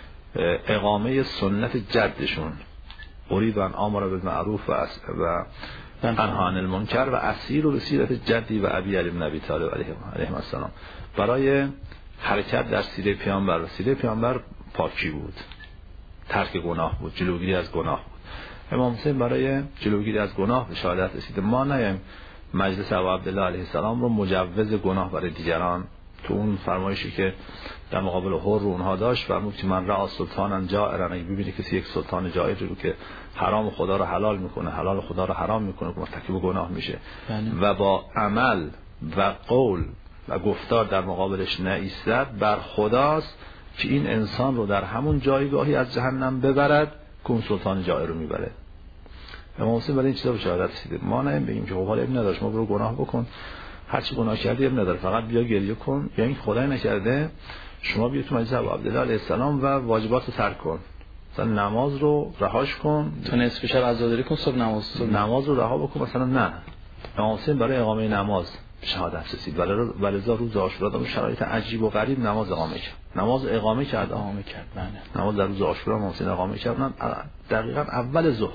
اقامه سنت جدشون اريد ان امر بالمعروف و انهی عن المنکر و اسیر و بسیرت جدی و ابی علی بن ابی طالب علیه السلام، برای حرکت در سیره پیامبر. سیره پیامبر پاکی بود، ترک گناه بود، جلوگیری از گناه بود. امام حسین برای جلوگیری از گناه به شهادت رسید. ما نیم مجلس ابا عبدالله علیه السلام رو مجوز گناه برای دیگران. تو اون فرمایشی که در مقابل حر رو اونها داشت فرمود که من رأى سلطانا جائرا، اگه ببینی کسی یک سلطان جائر رو که حرام خدا رو حلال میکنه، حلال خدا رو حرام میکنه، مرتکب گناه میشه بله. و با عمل و قول و گفتار در مقابلش نایستد، بر خداست که این انسان رو در همون جایگاهی از جهنم ببرد که اون سلطان جائر رو میبره. امام حسین برای این چیزا به شهادت رسیده. ما نیم بگیم که حال ابن نداشت، ما برو گناه بکن، هر چی گناه کردی ابن نداره، فقط بیا گریه کن، یا این خدای نکرده شما بیا تو مجلس ابا عبدالله علیه السلام و واجبات رو ترک کن، مثلا نماز رو رهاش کن، تا نصف شب عزاداری کن، صبح نماز صبح نماز رو رها بکن مثلا. نه، امام حسین برای اقامه نماز به شهادت رسید. ولذا روز عاشورا در شرایط عجیب و غریب نماز اقامه کرد. نماز اقامه کرد اقامه کرد بله. نماز در روز عاشورا امام حسین اقامه کرد، دقیقاً اول ظهر.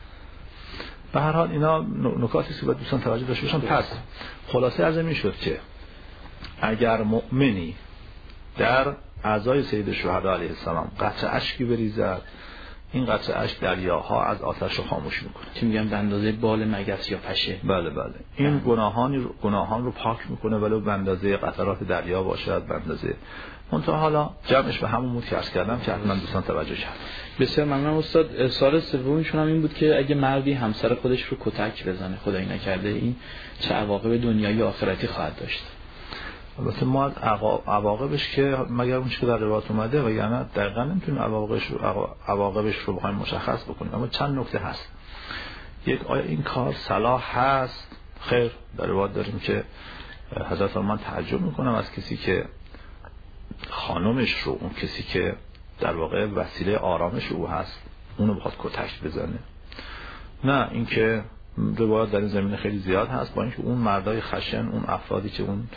به هر حال اینا نکاتی است که باید دوستان توجه داشته باشن. پس خلاصه عرض می شد که اگر مؤمنی در اعضای سید الشهدا علیه السلام قطره اشکی بریزد، این قطره اشک دریاها از آتش رو خاموش میکنه، که میگن به اندازه بال مگس یا پشه. بله بله این گناهان گناهان رو پاک میکنه، ولو به اندازه قطرات دریا باشد، به اندازه. منتها حالا جمعش به همون مود که عرض کردم که حتما دوستان توجه کردن. بسیار ممنون استاد. سوال سومیشون هم این بود که اگه مردی همسر خودش رو کتک بزنه، خدایی نکرده، این چه عواقب دنیایی و آخرتی خواهد داشت؟ البته ما از عواقبش که مگر اون چیزی که در روایت اومده و یعنی دقیقاً نمیتونیم عواقبش رو عواقبش رو بخوایم مشخص بکنیم، اما چند نکته هست. یک، آیا این کار صلاح هست؟ خیر، در روایت داریم که حضرت من تعجب میکنم از کسی که خانمش رو، اون کسی که در واقع وسیله آرامش او هست، اونو بخواد کتک بزنه. نه، این که روایات در این زمینه خیلی زیاد هست، با اینکه اون مردای خشن، اون افرادی که اون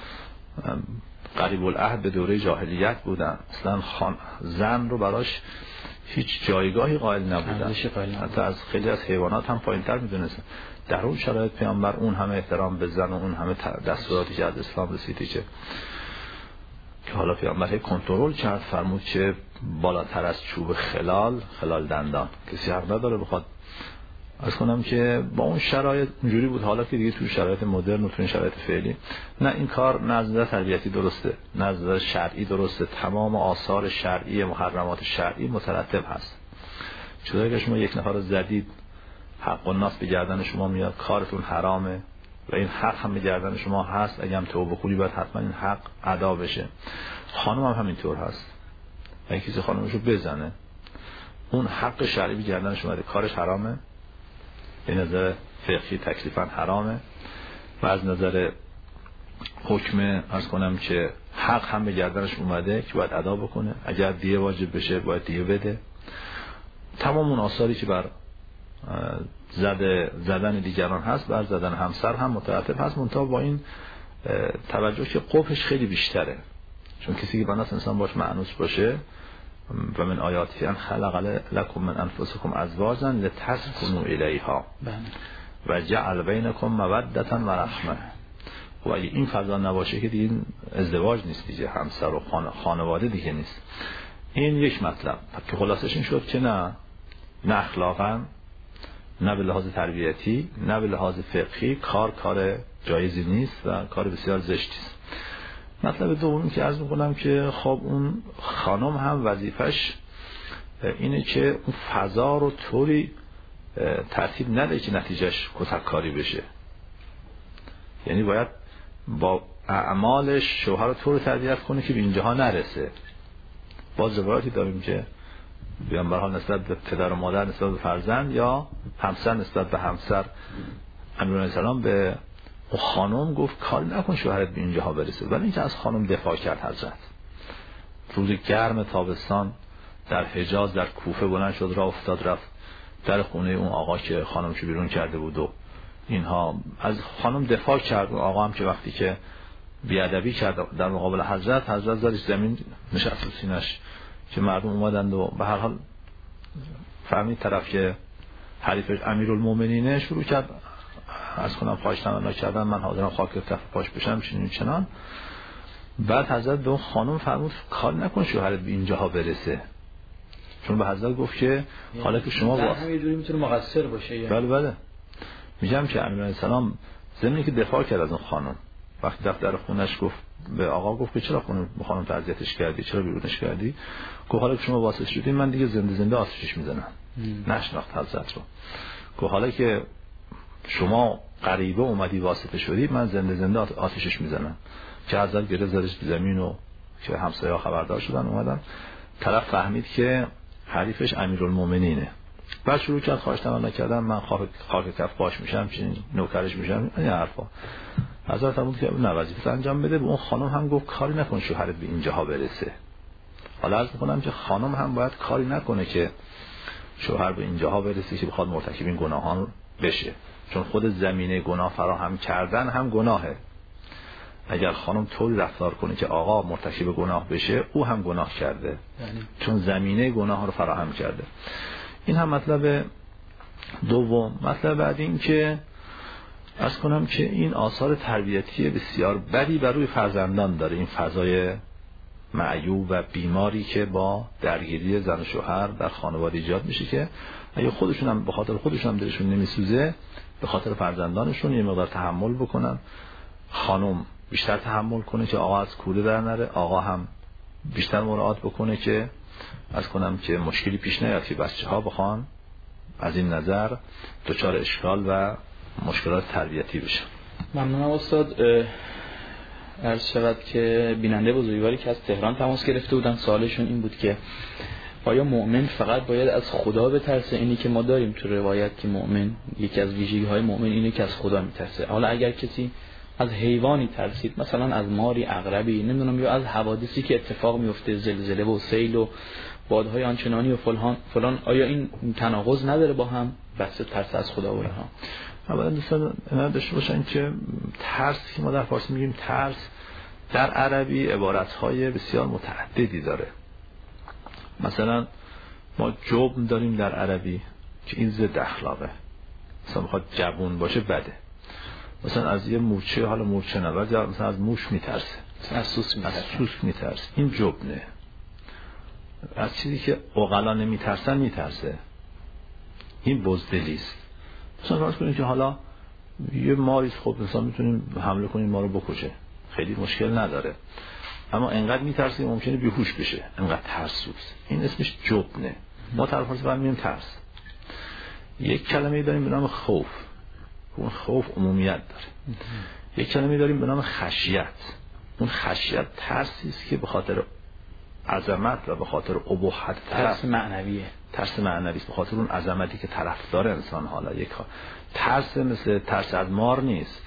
قریب العهد به دوره جاهلیت بودن، اصلا خان زن رو براش هیچ جایگاهی قائل نبودن، حتی از خیلی از حیوانات هم پایین‌تر می‌دونستن. در اون شرایط پیامبر اون همه احترام به زن و اون همه دستوراتی که از اسلام رسیدی که که حالا پیامبر کنترل کرد، فرمود که بالاتر از چوب خلال خلال دندان، کسی حق نداره بخواد عرض کنم که با اون شرایط اونجوری بود، حالا که دیگه توی شرایط مدرن و توی شرایط فعلی نه این کار نه از نظر تربیتی درسته نه از نظر شرعی درسته. تمام آثار شرعی محرمات شرعی مترتب هست. چطور که شما یک نفر رو زدید حق الناس به گردن شما میاد، کارتون حرامه و این حق هم به گردن شما هست، اگه هم توبه کنی باید حتما این حق ادا بشه. خانم هم همینطور هست، اگه کسی خانمشو بزنه اون حق شرعی به گردنش اومده، کارش حرامه، به نظر فقهی تکلیفاً حرامه و از نظر حکم عرض کنم که حق هم به گردنش اومده که باید ادا بکنه. اگر دیه واجب بشه باید دیه بده. تمام اون آثاری که بر زده زدن دیگران هست بر زدن همسر هم مترتب هست، منتها با این توجه که قبحش خیلی بیشتره، چون کسی که بناس انسان باش معنوس باشه و من آیاتی ان خلق لکم من انفسکم ازواجا لتسکنوا الیها و جعل بینکم موده و رحمه. و اگه این فضا نباشه که دیگه این ازدواج نیست دیگه، همسر و خانواده دیگه نیست. این یک مطلب که خلاصش این شد که نه نه اخلاقا نه به لحاظ تربیتی نه به لحاظ فقهی کار کار جایزی نیست و کار بسیار زشتی است. مطلب دومی که عرض می‌کنم که خب اون خانم هم وظیفش اینه که اون فضا رو طوری ترتیب نده که نتیجهش کتککاری بشه. یعنی باید با اعمالش شوهر رو طوری تربیت کنه که به اینجاها نرسه. باز روایتی داریم که پیامبر ها نسبت به پدر و مادر نسبت به فرزند یا همسر نسبت به همسر، امیر علیه السلام به خانم گفت کاری نکن شوهرت به اینجاها برسه، ولی اینکه از خانم دفاع کرد. حضرت روز گرم تابستان در حجاز در کوفه بلند شد راه افتاد رفت در خونه اون آقا که خانمشو بیرون کرده بود و اینها، از خانم دفاع کرد. اون آقا هم که وقتی که بیادبی کرد در مقابل حضرت، حضرت زدش زمین نشست رو سینش که مردم اومدند و به هر حال فهمید طرف که حریفش امیرالمومنینه، شروع کرد از کنم پاش تمنا کردن من حاضرم خاک کف پاش بشم چنین چنان. بعد حضرت به اون خانم فرمود کار نکن شوهرت به اینجاها برسه، چون به حضرت گفت که حالا که شما با هم یه جوری میتونه مقصر باشه. یعنی بله بله میگم که امیر علیه السلام زمینی که دفاع کرد از اون خانم، وقتی دفتر خونش گفت به آقا گفت که چرا خانم خانم تعزیتش کردی، چرا بیرونش کردی؟ گفت حالا که شما واسط شدین من دیگه زنده زنده آتیشش میزنم. نشناخت حضرت رو. گفت حالا که شما غریبه اومدی واسطه شدی من زنده زنده آتیشش میزنم. که حضرت گرفت زدش زمین و که همسایه‌ها خبردار شدن اومدن، طرف فهمید که حریفش امیرالمومنینه. بعد شروع کرد خواهش تمنا کردن من خاک خاک کف باش میشم، چنین نوکرش میشم، این حرفا. حضرت فرمود که نه وظیفه انجام بده. به اون خانم هم گفت کاری نکن شوهرت به اینجاها برسه. حالا عرض میکنم که خانم هم باید کاری نکنه که شوهر به اینجاها برسه که بخواد مرتکب این گناهان بشه، چون خود زمینه گناه فراهم کردن هم گناهه. اگر خانم طوری رفتار کنه که آقا مرتکب گناه بشه او هم گناه کرده، یعنی چون زمینه گناه رو فراهم کرده. این هم مطلب دوم. مطلب بعدی این که عرض کنم که این آثار تربیتی بسیار بدی بر روی فرزندان داره. این فضای معیوب و بیماری که با درگیری زن و شوهر در خانواده ایجاد میشه که اگه خودشون هم به خاطر خودشون هم دلشون نمیسوزه، به خاطر فرزندانشون یه مقدار تحمل بکنن. خانم بیشتر تحمل کنه که آقا از کوره در نره، آقا هم بیشتر مراعات بکنه که از کنم که مشکلی پیش نیاد که بچه‌ها بخوان از این نظر دچار اشکال و مشکلات تربیتی بشن. ممنونم استاد. عرض شود که بیننده بزرگواری که از تهران تماس گرفته بودن سوالشون این بود که آیا مؤمن فقط باید از خدا بترسه؟ اینی که ما داریم تو روایت که مؤمن یکی از ویژگی‌های مؤمن اینه که از خدا میترسه. حالا اگر کسی از حیوانی ترسید، مثلا از ماری، عقربی، نمیدونم، یا از حوادثی که اتفاق میفته، زلزله و سیل و بادهای آنچنانی و فلان فلان، آیا این تناقض نداره با هم بحث ترس از خدا و اینها؟ اولا دوستان داشته باشن که ترس که ما در فارسی میگیم ترس، در عربی عبارت‌های بسیار متعددی داره. مثلا ما جبن داریم در عربی که این ضد اخلاقه، مثلا میخواد جبون باشه بده. مثلا از یه مورچه، حالا مورچه نه، ولی مثلا از موش میترسه، از سوس میترسه، از سوس میترسه، این جبنه. از چیزی که عقلا نمیترسن میترسه، این بزدلی است. مثلا فرض کنید که حالا یه ماری خب مثلا میتونیم حمله کنیم ما رو بکشه، خیلی مشکل نداره، اما انقدر میترسیم ممکنه بیهوش بشه، انقدر ترسوست. این اسمش جبنه. ما طرف برمی‌گیم ترس. یک کلمه داریم به نام خوف، اون خوف عمومیت داره. یک کلمه داریم به نام خشیت، اون خشیت ترسی است که به خاطر عظمت و به خاطر ابهت ترس معنویه، ترس معنوی است، به خاطر اون عظمتی که طرفدار انسان. حالا یک ترس مثل ترس از مار نیست،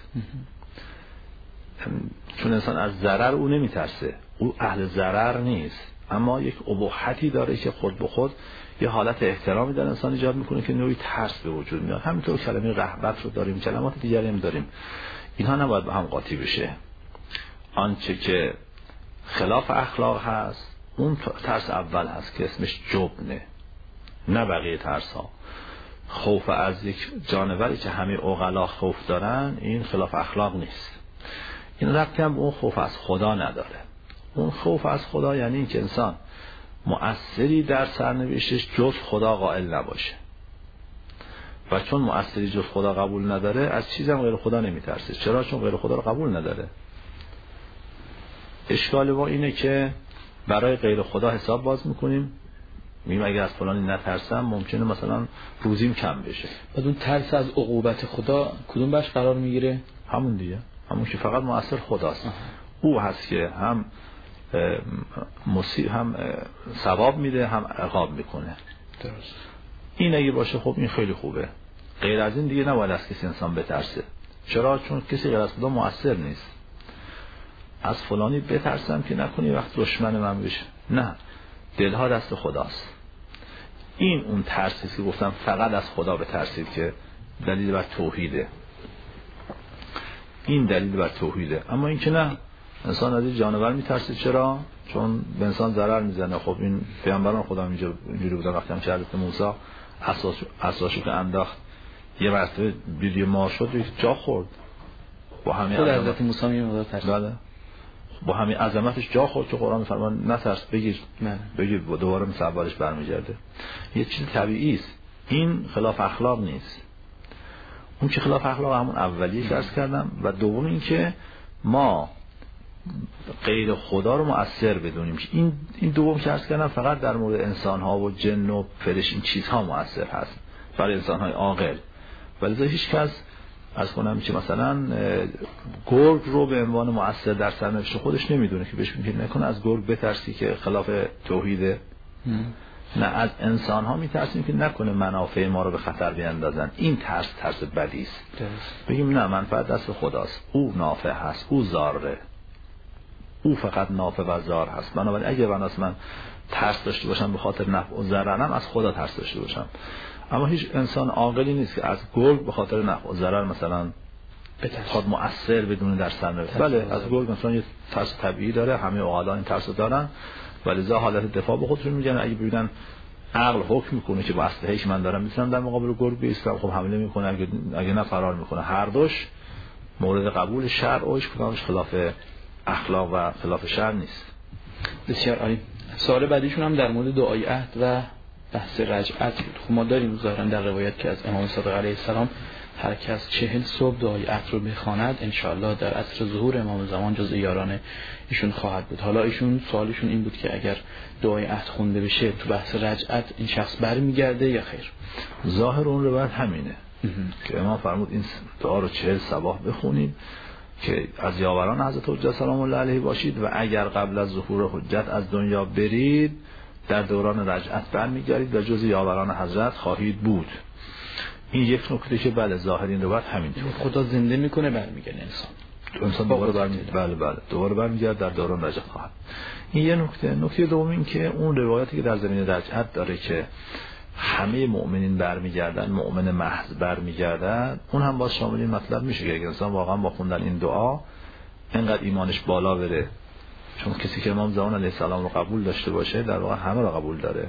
چون انسان از ضرر او نمیترسه، او اهل ضرر نیست، اما یک ابهتی داره که خود به خود یه حالت احترامی در انسان ایجاد میکنه که نوعی ترس به وجود میاد. همینطور کلمه رهبت رو داریم، کلمات دیگری هم داریم. اینها نباید به هم قاطی بشه. آنچه که خلاف اخلاق هست اون ترس اول هست که اسمش جبنه، نه بقیه ترس ها. خوف از یک جانوری که همه عقلا خوف دارن این خلاف اخلاق نیست. این ربطی هم به اون خوف از خدا نداره. اون خوف از خدا یعنی این که انسان مؤثری در سرنوشتش جز خدا قائل نباشه، و چون مؤثری جز خدا قبول نداره از چیزی هم غیر خدا نمیترسه. چرا؟ چون غیر خدا رو قبول نداره. اشکال ما اینه که برای غیر خدا حساب باز میکنیم، میگیم اگه از فلانی نترسم ممکنه مثلا روزیم کم بشه. بعد اون ترس از عقوبت خدا کدوم بخش قرار میگیره؟ همون دیگه، همون که فقط مؤثر خداست. آه. او هست که هم مصیب هم ثواب میده هم عقاب میکنه. درست. این اگه باشه خب این خیلی خوبه. غیر از این دیگه نباید از کسی انسان بترسه. چرا؟ چون کسی غیر از خدا مؤثر نیست. از فلانی بترسم که نکنی وقت دشمن من بشه. نه، دلها دست خداست. این اون ترسی که گفتم فقط از خدا بترسید که دلیل بر توحیده. این دلیل بر توحیده. اما این که نه، انسان از این جانور میترسه. چرا؟ چون به انسان ضرر میزنه. خب این پیامبران خدا اینجا اینجوری بودن. وقتی هم که حضرت موسی اساس اساسو که انداخت یه مرتبه بیدی مار شد و جا خورد. با همین خود حضرت موسی میگه ترسید. با همین عظمتش جا خورد که قرآن میفرماید نترس، بگیر بگیر دوباره مثل اولش برمیگرده. یه چیز طبیعی است. این خلاف اخلاق نیست. اون که خلاف اخلاق همون اولیه که عرض کردم. و دوم این که ما غیر خدا رو مؤثر بدونیم. این این دوم که عرض کردم فقط در مورد انسان ها و جن و فرش این چیزها مؤثر هست برای انسان های عاقل. ولی هیچ کس از کنم که مثلا گرگ رو به عنوان مؤثر در سرنوشت خودش نمیدونه که بهش میگه نکنه از گرگ بترسی که خلاف توحیده. نه، از انسان ها میترسیم که نکنه منافع ما رو به خطر بیاندازن. این ترس ترس بدی است. بگیم نه، منفعت دست خداست، او نافع هست، او ضاره، او فقط نافع و ضار هست. بنابراین اگه بناس من ترس داشته باشم به خاطر نفع و ضررم، از خدا ترس داشته باشم. اما هیچ انسان عاقلی نیست که از گرگ به خاطر نفع و ضرر مثلا خود مؤثر بدون در سرنوشت. بله، از گرگ مثلا یه ترس طبیعی داره، همه عقلا این ترس دارن، ولی ذا حالت دفاع به خودشون میگن. اگه ببینن عقل حکم میکنه که با اسلحه‌ای که من دارم میتونم در مقابل گرگ بایستم، خب حمله میکنه. اگه اگه نه فرار میکنه. هر دوش مورد قبول شرع و هیچ کدامش خلاف اخلاق و خلاف شرع نیست. بسیار عالی. سوال بعدیشون هم در مورد دعای عهد و بحث رجعت بود. خب ما داریم ظاهرا در روایت که از امام صادق علیه السلام هر کس چهل صبح دعای عهد رو بخواند انشاءالله در عصر ظهور امام زمان جز یاران ایشون خواهد بود. حالا ایشون سوالشون این بود که اگر دعای عهد خونده بشه تو بحث رجعت این شخص برمیگرده یا خیر؟ ظاهر اون روایت همینه که امام فرمود این دعا رو چهل صباح بخونید که از یاوران حضرت حجت سلام الله علیه باشید و اگر قبل از ظهور حجت از دنیا برید در دوران رجعت برمیگردید و جز یاوران حضرت خواهید بود. این یک نکته که بله ظاهر این روایت همینطور. خدا زنده میکنه برمیگرده انسان. انسان دوباره برمیگرده. بله بله دوباره برمیگرده در دوران رجعت خواهد. این یه نکته. نکته دوم این که اون روایتی که در زمینه رجعت داره که همه مؤمنین برمیگردن، مؤمن محض برمیگردن، اون هم باز شامل این مطلب میشه که اگه انسان واقعا با خوندن این دعا اینقدر ایمانش بالا بره، چون کسی که امام زمان علیه السلام رو قبول داشته باشه در واقع همه رو قبول داره،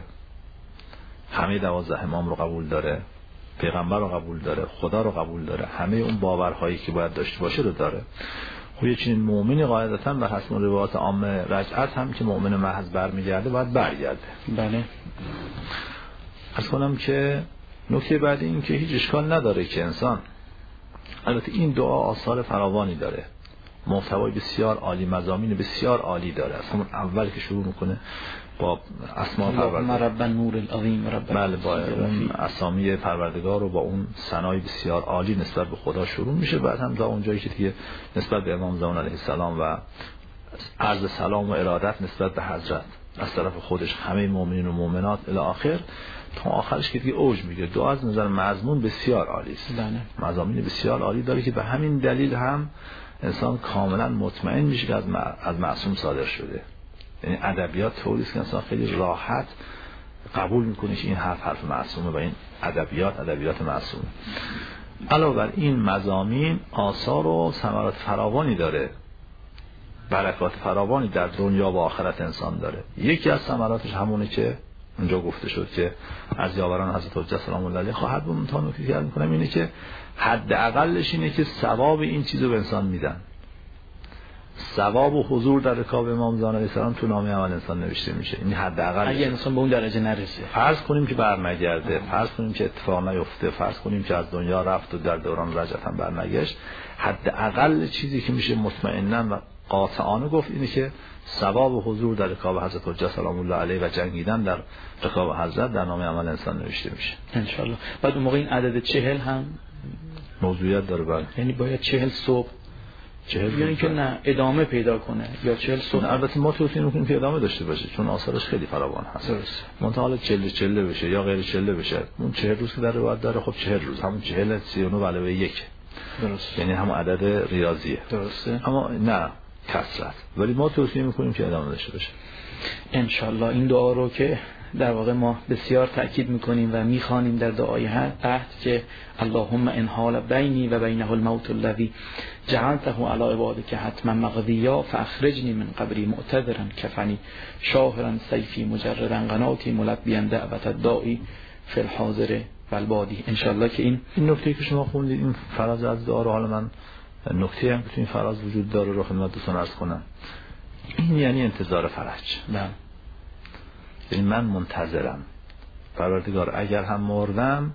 همه دوازده امام رو قبول داره، پیغمبر رو قبول داره، خدا رو قبول داره، همه اون باورهایی که باید داشته باشه رو داره. خب یه چنین مؤمنی قاعدتاً بر حسب روایات عام رجعت هم که مؤمن محض برمیگرده باید برگرده. بله. از کنم که نکته بعدی این که هیچ اشکال نداره که انسان، البته این دعا آثار فراوانی داره، محتوای بسیار عالی، مضامین بسیار عالی داره. از همون اول که شروع میکنه با اسماء پروردگار، رب النور العظیم، رب بله، با اون اسامی پروردگار و با اون ثنای بسیار عالی نسبت به خدا شروع میشه. بعد هم تا اونجایی که دیگه نسبت به امام زمان علیه السلام و عرض سلام و ارادت نسبت به حضرت از طرف خودش، همه مؤمنین و مؤمنات الی آخر، تا آخرش که دیگه اوج میگه. دعا از نظر مضمون بسیار عالی است، مضامین بسیار عالی داره که به همین دلیل هم انسان کاملا مطمئن میشه که از از معصوم صادر شده. یعنی ادبیات طوری است که انسان خیلی راحت قبول میکنه که این حرف حرف معصومه و این ادبیات ادبیات معصومه. علاوه بر این مضامین آثار و ثمرات فراوانی داره، برکات فراوانی در دنیا و آخرت انسان داره. یکی از ثمراتش همونه که اونجا گفته شد که از یاوران حضرت حجت سلام الله علیه خواهد بود. من نکته که میکنم اینه که حداقلش اینه که ثواب این چیزو به انسان میدن. ثواب و حضور در رکاب امام زمان علیه السلام تو نامه عمل انسان نوشته میشه. این حداقل اگه انسان به اون درجه نرسه، فرض کنیم که برنگرده، فرض کنیم که اتفاق نیفته، فرض کنیم که از دنیا رفت و در دوران رجعت هم برنگشت، حداقل چیزی که میشه مطمئنا و قاطعانه گفت اینه که ثواب و حضور در رکاب حضرت حجت سلام الله علیه و جنگیدن در رکاب حضرت در نامه عمل انسان نوشته میشه ان شاء الله. بعد اون موقع این عدد چهل هم موضوعیت داره. بله، یعنی باید چهل صبح، چهل یعنی که نه ادامه پیدا کنه، یا چهل صبح. البته ما توصیه میکنیم که ادامه داشته باشه چون آثارش خیلی فراوان هست. درست. منتها حالا چله چله بشه یا غیر چله بشه، اون چهل روز که در روایت داره، خب چهل روز همون چهل سی و نه علاوه یک، درست، یعنی همون عدد ریاضیه. درسته، اما نه کثرت، ولی ما توصیه میکنیم که ادامه داشته باشه ان شاء الله. این دعا رو که در واقع ما بسیار تأکید میکنیم و میخوانیم در دعای عهد که اللهم ان حال بینی و بینه الموت الذی جعلته علی عبادک حتما مقضیا فاخرجنی من قبری معتذرا کفنی شاهرا سیفی مجردا قناتی ملبیا دعوت الداعی فی الحاضر و البادی. ان شاء الله که این این نکته که شما خوندید، این فراز از دعا رو، حالا من نکته هم که تو این فراز وجود داره رو خدمت دوستان عرض کنم. این یعنی انتظار فرج. بله، یعنی من منتظرم پروردگار، اگر هم مردم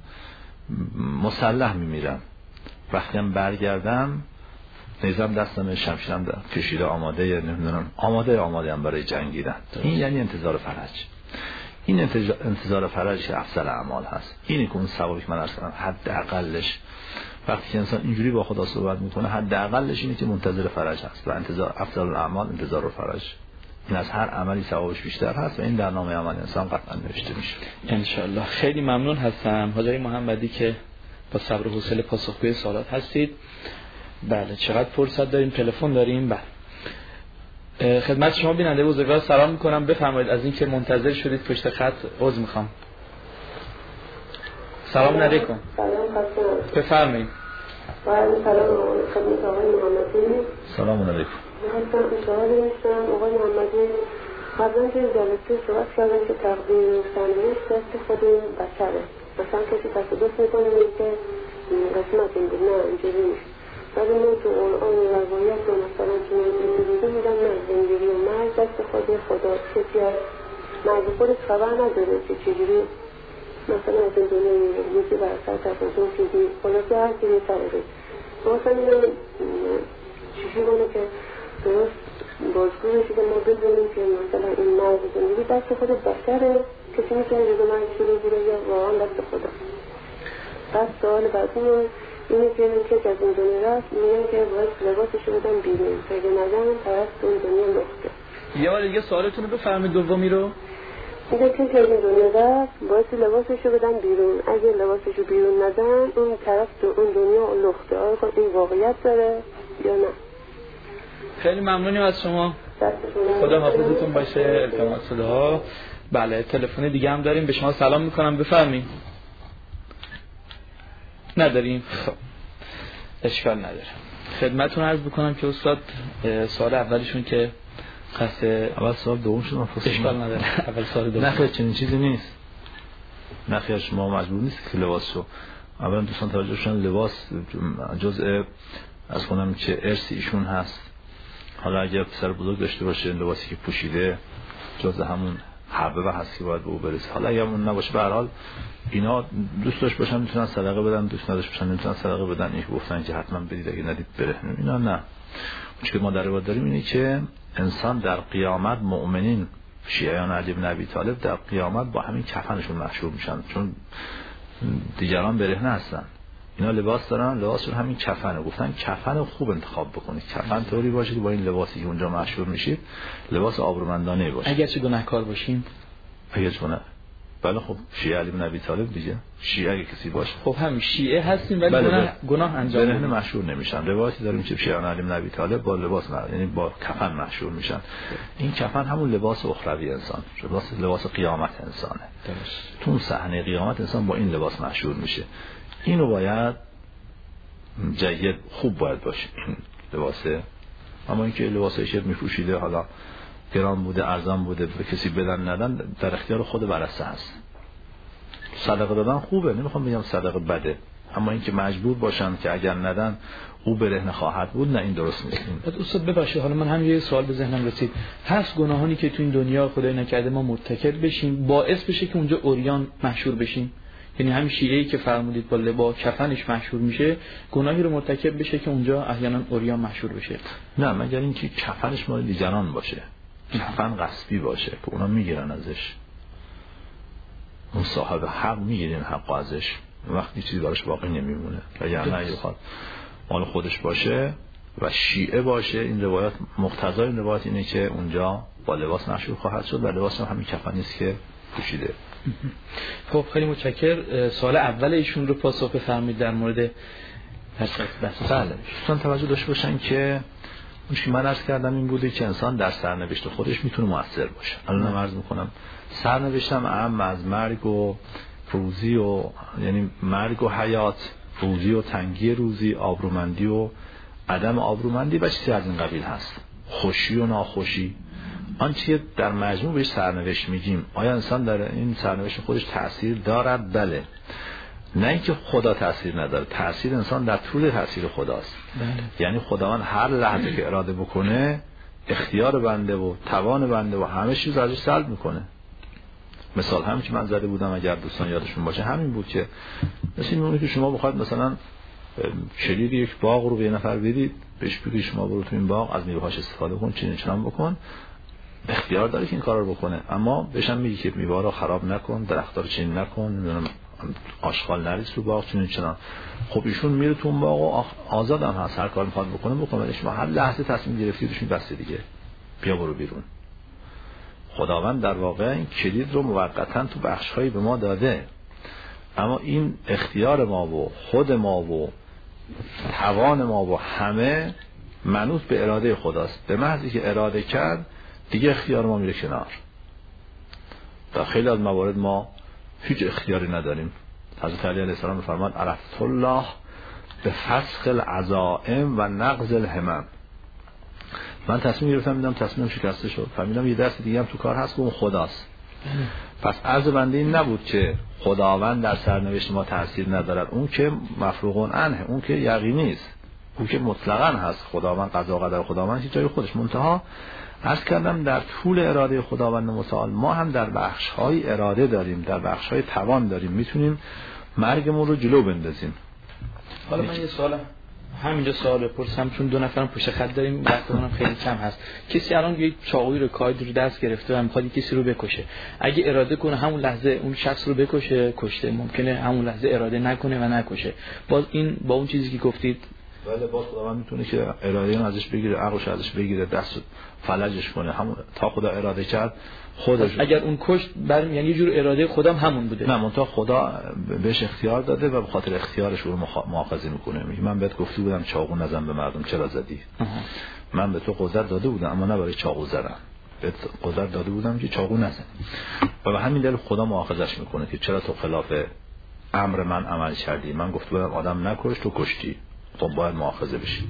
مسلح میمیرم، وقتی هم برگردم نیزم دستم، شمشیرم در کشیده، آماده نمیدونم آماده آماده هم برای جنگیدن. این یعنی انتظار فرج. این انتظار فرج که افضل اعمال هست. اینه که اون ثوابی که من عرض کردم حداقلش وقتی که انسان اینجوری با خدا صحبت میکنه حداقلش اینه که منتظر فرج هست و انتظار افضل الاعمال انتظار فرج. این از هر عملی ثوابش بیشتر هست و این در نامه عمل انسان قطعا نوشته میشه ان شاء الله. خیلی ممنون هستم حاجی محمدی که با صبر و حوصله پاسخگوی سوالات هستید. بله، چقدر فرصت داریم؟ تلفن داریم؟ بله، خدمت شما بیننده بزرگوار سلام میکنم. بفرمایید. از این که منتظر شدید پشت خط عذر میخوام. سلام علیکم. بفرمایید. سلام خدمت آقای محمدی. سلام علیکم. می‌خواستم سوالی داشتم. آقای محمدی قبلا که جلسه صحبت کردن که تقدیر و سرنوشت دست خود بشره، مثلا کسی تصادف میکنه میگه که قسمت این بود، نه اینجوری نیست. ولی ما تو قرآن و روایت و مثلا که دیده بودم نه، زندگی و مرگ دست خود خدا، کسی از مرگ خودش خبر نداره که چجوری مثلا از این دنیا میره، یکی بر سر تصادف دیدی خلاصه هر چیزی سره بید. مثلا اینو چیزی کنه که درست بازگوهشی که ما بدونیم که مثلا این مرگ زندگی دست خود بشره، کسی میتونه جدا مرگ شروع بوده یا واقعا دست خدا. پس سوال بعدی اینه که کسی از این دنیا رفت میگن که باید لباسشو بدن بیرون، اگه ندن طرف اون دنیا لخته. یه بار دیگه سوالتون رو بفرمایید دومی رو. میگه کسی از این دنیا رفت باید لباسشو بدن بیرون، اگه لباسشو بیرون ندن اون طرف تو اون دنیا لخته. آیا این واقعیت داره یا نه؟ خیلی ممنونیم از شما. خدا حافظتون باشه. التماس صداها. بله، تلفن دیگه هم داریم. به شما سلام میکنم. بفرمایید. نداریم؟ خب اشکال نداره. خدمتتون عرض بکنم که استاد سوال اولیشون که قصد اول سوال دومشون اشکال نداره. اول سوال دوم. نخیر چنین چیزی نیست. نخیر شما مجبور نیست که لباسشو اولا دوستان توجه شدن لباس جزء از کنم که ارث ایشون هست. حالا اگه پسر بزرگ داشته باشه لباسی که پوشیده جزء همون محبب هست که باید به او برسه. حالا اگه اون نباشه به هر حال اینا دوست داشت باشن میتونن صدقه بدن، دوست نداشت باشن نمیتونن صدقه بدن. این گفتن که حتما بدید، اگه ندید برهنه. اینا نه. اون چیزی که ما در روایت داریم اینه که انسان در قیامت، مؤمنین شیعیان علی بن ابی طالب در قیامت با همین کفنشون محشور میشن، چون دیگران برهنه هستن. اینا لباس دارن، لباسشون همین کفنه. گفتن کفن خوب انتخاب بکنید، کفن طوری باشه که با این لباسی که اونجا محشور میشید لباس آبرومندانه باشه. اگر چه گناهکار باشیم، اگر گناه بله خب شیعه علی بن ابی طالب دیگه، شیعه اگه کسی باشه خب هم شیعه هستیم ولی بله گناه بله. گناه انجام برهنه محشور نمیشن. روایتی داریم که شیعه علی بن ابی طالب با لباس نه، یعنی با کفن محشور میشن. این کفن همون لباس اخروی انسان، لباس لباس قیامت انسانه. درست. تو صحنه قیامت انسان با این لباس محشور میشه. اینو باید جید خوب باید باشه این لباسه. اما اینکه لباسه شب میپوشیده حالا گران بوده ارزان بوده به کسی بدن ندن در اختیار خود برسته هست. صدقه دادن خوبه، نمیخوام بگم صدقه بده، اما اینکه مجبور باشن که اگر ندن او برهنه خواهد بود، نه این درست نیست. بعد استاد ببخشید حالا من هم یه سوال به ذهنم رسید، هست گناهانی که تو این دنیا خدای نکرده ما مرتکب بشیم باعث بشه که اونجا عریان محشور بشیم؟ یعنی همین شیعه‌ای که فرمودید با لباس کفنش محشور میشه، گناهی رو مرتکب بشه که اونجا احیانا عریان محشور بشه؟ نه، مگر اینکه کفنش مال دیگران باشه، کفن غصبی باشه که اونا میگیرن ازش، اون صاحب حق میگیرن حق ازش، وقتی چیزی براش باقی نمیمونه. اگر نه یخواد مال خودش باشه و شیعه باشه، این روایت مقتضای این روایت اینه که اونجا با لباس محشور خواهد شد و لباس هم همین کفنی است که پوشیده. خب خیلی متشکر. سوال اول ایشون رو پاسخ بفرمایید در مورد بحث. بله، دوستان توجه داشته باشن که اون چیزی من عرض کردم این بوده که انسان در سرنوشت خودش میتونه مؤثر باشه. الان عرض میکنم سرنوشتم اهم از مرگ و روزی و یعنی مرگ و حیات، روزی و تنگی روزی، آبرومندی و عدم آبرومندی و چیزی از این قبیل هست، خوشی و ناخوشی، آنچه در مجموع بهش سرنوشت میگیم. آیا انسان در این سرنوشت خودش تأثیر دارد؟ بله. نه اینکه خدا تأثیر نداره، تأثیر انسان در طول تأثیر خداست. بله. یعنی خداوند هر لحظه که اراده بکنه اختیار بنده و توان بنده و همه چیز ازش سلب میکنه. مثال همین که من زده بودم اگر دوستان یادشون باشه همین بود که مثل اینه که شما بخواید مثلا کلید یک باغ رو به یه نفر بدید، بهش بگید شما برو تو این باغ از میوه‌هاش استفاده کن، چنین چنان بکن، اختیار داره که این کارا رو بکنه، اما بهش هم میگی که میوه‌ها رو خراب نکن، درخت‌ها رو چنین نکن، نمیدونم آشغال نریز تو باغ، چنین چنان. خب ایشون میره تو اون باغ و آزاد هم هست، هر کار میخواد بکنه بکنه، ولی شما هر لحظه تصمیم گرفتیدشون بس دیگه بیا برو بیرون. خداوند در واقع این کلید رو موقتا تو بخش‌هایی به ما داده، اما این اختیار ما و خود ما و توان ما و همه منوط به اراده خداست. به محضی که اراده کرد دیگه اختیار ما میره کنار. در خیلی از موارد ما هیچ اختیاری نداریم. حضرت علی علیه السلام فرمود عرفت الله به فسخ العزائم و نقض الهمم. من تصمیم گرفتم دیدم تصمیمم شکسته شد، فهمیدم یه دست دیگه هم تو کار هست که اون خداست. پس عرض بنده این نبود که خداوند در سرنوشت ما تأثیر ندارد، اون که مفروغ عنه، اون که یقینی است، اون که مطلقاً هست. خداوند قضا و قدر خداوند هیچ جای خودش. منتها عرض کردم در طول اراده خداوند متعال ما هم در بخش‌های اراده داریم، در بخش‌های توان داریم، میتونیم مرگمون رو جلو بندازیم. حالا من یه سوال همینجا سوال بپرسم، چون دو نفرم پشت خط داریم، وقتمون هم خیلی کم هست. کسی الان یک چاقوی رو کاید رو دست گرفته و میخواد کسی رو بکشه، اگه اراده کنه همون لحظه اون شخص رو بکشه کشته، ممکنه همون لحظه اراده نکنه و نکشه. باز این با اون چیزی که گفتید بله، باز خداوند میتونه که اراده اون ازش بگیره، عقلش ازش بگیره، دست فلجش کنه، همون تا خدا اراده کرد خودش. اگر اون کشت بر یعنی یه جور اراده خودم همون بوده. نه، منتها خدا بهش اختیار داده و به خاطر اختیارش رو مؤاخذه میکنه. میگه من بهت گفته بودم چاقو نزن به مردم، چرا زدی؟ من به تو قدرت داده بودم اما نه برای چاقو زدن، بهت قدرت داده بودم که چاقو نزن. و به همین دلیل خدا مؤاخذش میکنه که چرا تو خلاف امر من عمل کردی، من گفته بودم آدم نکش تو کشتی، تو باید مؤاخذه بشی.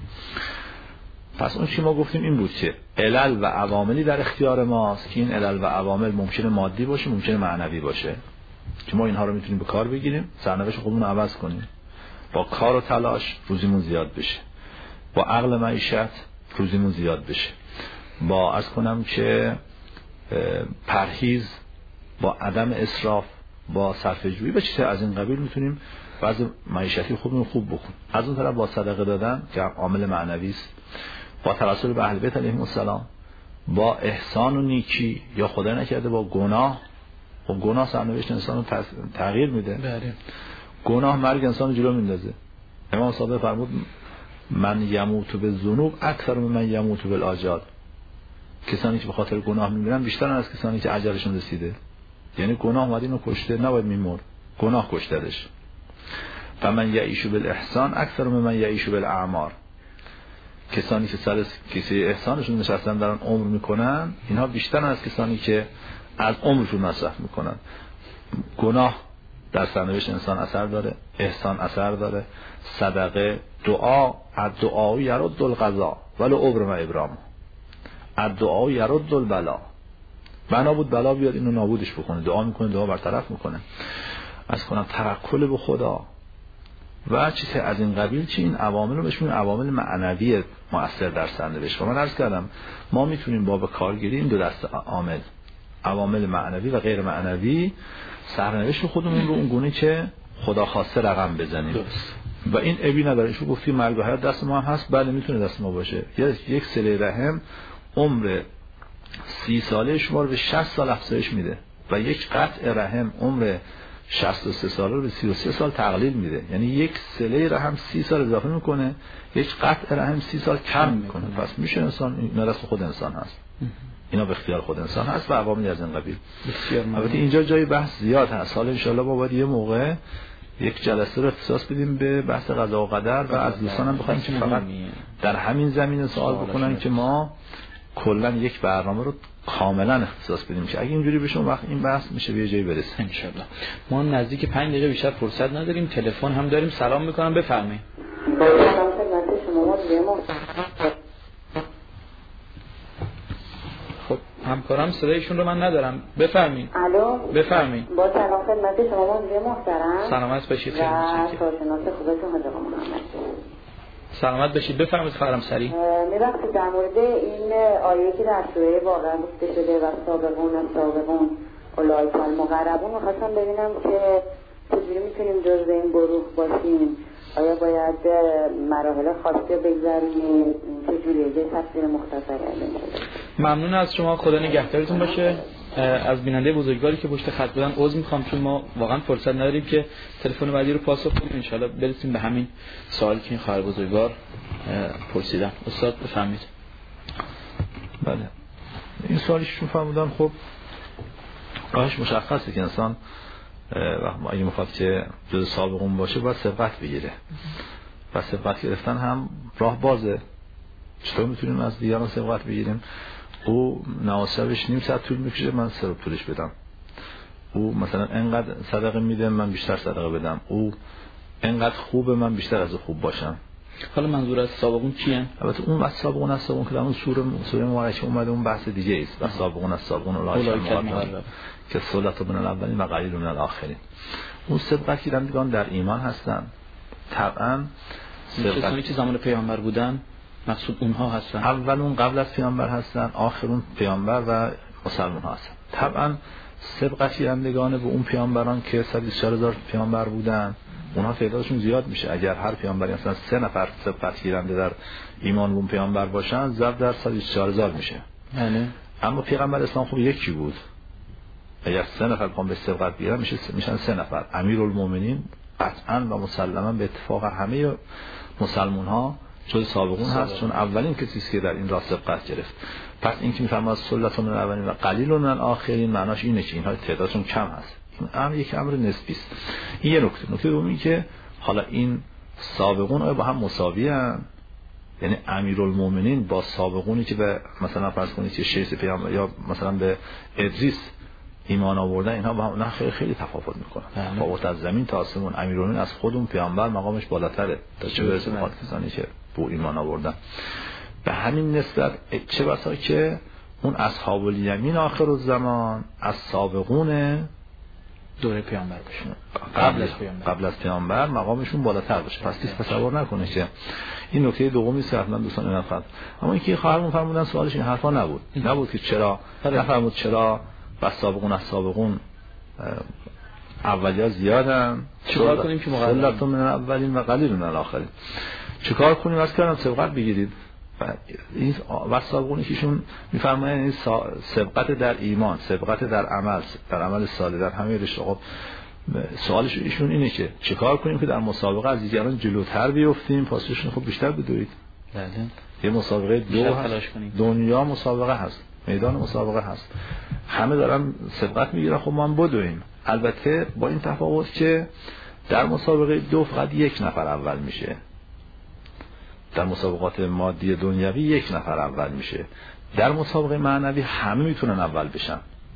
پس اون چی ما گفتیم این بود که علل و عواملی در اختیار ماست که این علل و عوامل ممکنه مادی باشه، ممکنه معنوی باشه، که ما اینها رو میتونیم به کار بگیریم، سرنوشت خودمون رو عوض کنیم. با کار و تلاش روزیمون زیاد بشه، با عقل معیشت روزیمون زیاد بشه، با عرض کنم که پرهیز با عدم اسراف، با صرفه‌جویی و چیز از این قبیل میتونیم وضع معیشتی خودمون خوب بکنیم. از اون طرف با صدقه دادن که عامل معنوی است، با توسل به اهل بیت علیهم السلام، با احسان و نیکی، یا خدا نکرده با گناه. و گناه سرنوشت انسان رو تغییر میده. بله. گناه مرگ انسان رو جلو میندازه. امام صادق فرمود من یموت بالذنوب اکثر من من یموت بالاجال. کسانی که به خاطر گناه میمیرن بیشتر از کسانی که اجلشون رسیده. یعنی گناه اومد اینو کشته، نباید میمرد، گناه کشتهش. و من یعیش بالاحسان اکثر من من یعیش بالاعمار. کسانی که سر کیسه احسانشون نشستن دارن عمر میکنن، اینها بیشتر از کسانی که از عمرشون مصرف میکنن. گناه در سرنوشت انسان اثر داره، احسان اثر داره، صدقه، دعا، الدعا یرد القضا ولو ابرم ابرام، الدعا یرد البلا. بنا بود بلا بیاد اینو نابودش بکنه، دعا میکنه دعا برطرف میکنه. از کنم توکل به خدا و چیزی از این قبیل، چی این عوامل رو بهش میگن عوامل معنوی مؤثر در سرنوشت. من عرض کردم ما میتونیم با به کارگیری این دو دسته عامل، عوامل معنوی و غیر معنوی، سرنوشت خودمون رو اون گونه که خدا خواسته رقم بزنیم. درست. و این عیبی نداره. ایشون گفتی مرگ و حیات دست ما هم هست، بله میتونه دست ما باشه. یک صله رحم عمر سی ساله شما رو به شصت سال افزایش میده و یک قطع رحم عمر شصت و سه ساله رو به سی و سه سال تقلیل میده. یعنی یک صله رحم سی سال اضافه میکنه، یک قطع رحم سی سال کم میکنه. پس میشه انسان، این دست خود انسان هست، اینا به اختیار خود انسان هست و عوامل از این قبیل. البته اینجا جای بحث زیاد هست. حالا ان شاءالله ما باید یه موقع یک جلسه رو اختصاص بدیم به بحث قضا و قدر و از دوستانم بخوایم که فقط در همین زمینه سوال بکنن که ما کلا یک برنامه رو کاملا اختصاص بدیم که اگه اینجوری بشه وقت این بحث میشه به جایی برسه ان شاء الله. ما نزدیک پنج دقیقه بیشتر فرصت نداریم، تلفن هم داریم. سلام میکنم، بفرمایید. سلام خدمت شما دیمو. خب همکارم صدایشون رو من ندارم، بفرمایید. الو بفرمایید. با سلام خدمت شما مدیر محترم. سلامت باشید. خیلی متشکرم. کارشناس خوبتون حاج آقا محمد. سلامت باشید. بفرمایید خواهرم سریع. می‌بخشید در مورد این آیه که در سوره واقعا گفته شده و سابقون از سابقون اولئک المقربون، می‌خواستم ببینم که چجوری میتونیم جزو این گروه باشیم. آیا باید مراحل خاصی بگذرونیم؟ چجوریه؟ یه تفسیر مختصری بدید. ممنون از شما، خدا نگهدارتون باشه. از بیننده بزرگواری که پشت خط بودن عذر میخوام چون ما واقعا فرصت نداریم که تلفن بعدی رو پاسخ بدیم. ان شاءالله برسیم به همین سوالی که این خواهر بزرگوار پرسیدن. استاد بفرمایید. بله، این سوالیشون فرمودن. خب راهش مشخصه که انسان اگه میخواد که جز سابقون باشه باید سبقت بگیره و سبقت گرفتن هم راه بازه. چطور میتونیم از دیگران سبقت بگیریم؟ او نواسبش نیم ساعت طول میکشه، من سه رو طولش بدم. او مثلا انقدر صدقه میده، من بیشتر صدقه بدم. او انقدر خوبه، من بیشتر از خوب باشم. حالا منظور از سابقون کیه؟ البته اون از سابقون از سابقون که در اون سوره سوره مبارکه اومده اون بحث دیگه است. و سابقون از سابقون اولئک المقربون که ثلة من الاولین و قلیل من الاخرین. اون سبقت گیرندگان در ایمان هستن. طبعا کسانی که زمان پیامبر بودن مقصود اونها هستن. اولون قبل از پیامبر هستن، آخرون پیامبر و مسلمان ها هستن. طبعا سبقت گیرندگان به اون پیامبران که صد و بیست و چهار هزار پیامبر بودن، اونها تعدادشون زیاد میشه. اگر هر پیامبری مثلا سه نفر سبقت گیرنده در ایمان به اون پیامبر باشن، ضرب در صد و بیست و چهار هزار میشه. بله. اما پیغمبر اسلام خب یکی بود. اگر سه نفر بخوام به سبقت بیارن میشه میشن سه نفر. امیرالمومنین قطعا و مسلما به اتفاق همه مسلمان ها جز سابقون هست، چون اولین کسی است که در این راه سبقت گرفت. پس این که میفرماد ثلة من الاولین و قلیل من الاخرین، معناش اینه که اینها تعدادشون کم هست. این امر یک امر نسبی است. این یه نکته. نکته دومی که حالا این سابقون آیا با هم مساوی ان؟ یعنی امیرالمومنین با سابقونی که به مثلا فرض کنید که شیخ پیامبر یا مثلا به ادریس ایمان آوردن، اینها با هم نه خیلی خیلی تفاوت میکنن. تفاوت از زمین تا آسمون. امیرالمومنین از خودمون پیامبر مقامش بالاتره تا چه برسه به کسانی که به ایمان آوردن. به همین نسبت چه بسا که اون اصحاب الیمین آخر الزمان از سابقون دوره پیامبر باشن، قبل از پیامبر قبل از پیامبر مقامشون بالاتر باشه. پس کسی تصور نکنه که این نکته دومی است که حتما دوستان نفهمن. اما اینکه خواهرمون فرمودن سوالش این حرفا نبود. نبود که چرا نفرمود چرا بس سابقون از سابقون اولی‌ها زیادن. چیکار کنیم که مقدم سلت من الاولین و قلیل من الاخرین. چیکار کنیم؟ واسه کردم سبقت بگیرید. این واسابقونی که ایشون میفرمایند این سبقت در ایمان، سبقت در عمل، در عمل صالح، در همه رشته. خب سوالش ایشون اینه که چیکار کنیم که در مسابقه از دیگران جلوتر بیفتیم؟ پاسخشون خب بیشتر بدوید. بله. یه مسابقه دو هست. دنیا مسابقه هست، میدان مسابقه هست، همه دارن سبقت میگیرن، خب ما هم بدویم. البته با این تفاوت که در مسابقه دو فقط یک نفر اول میشه، در مسابقات مادی دنیوی یک نفر اول میشه. در مسابقه معنوی همه میتونن اول بشن،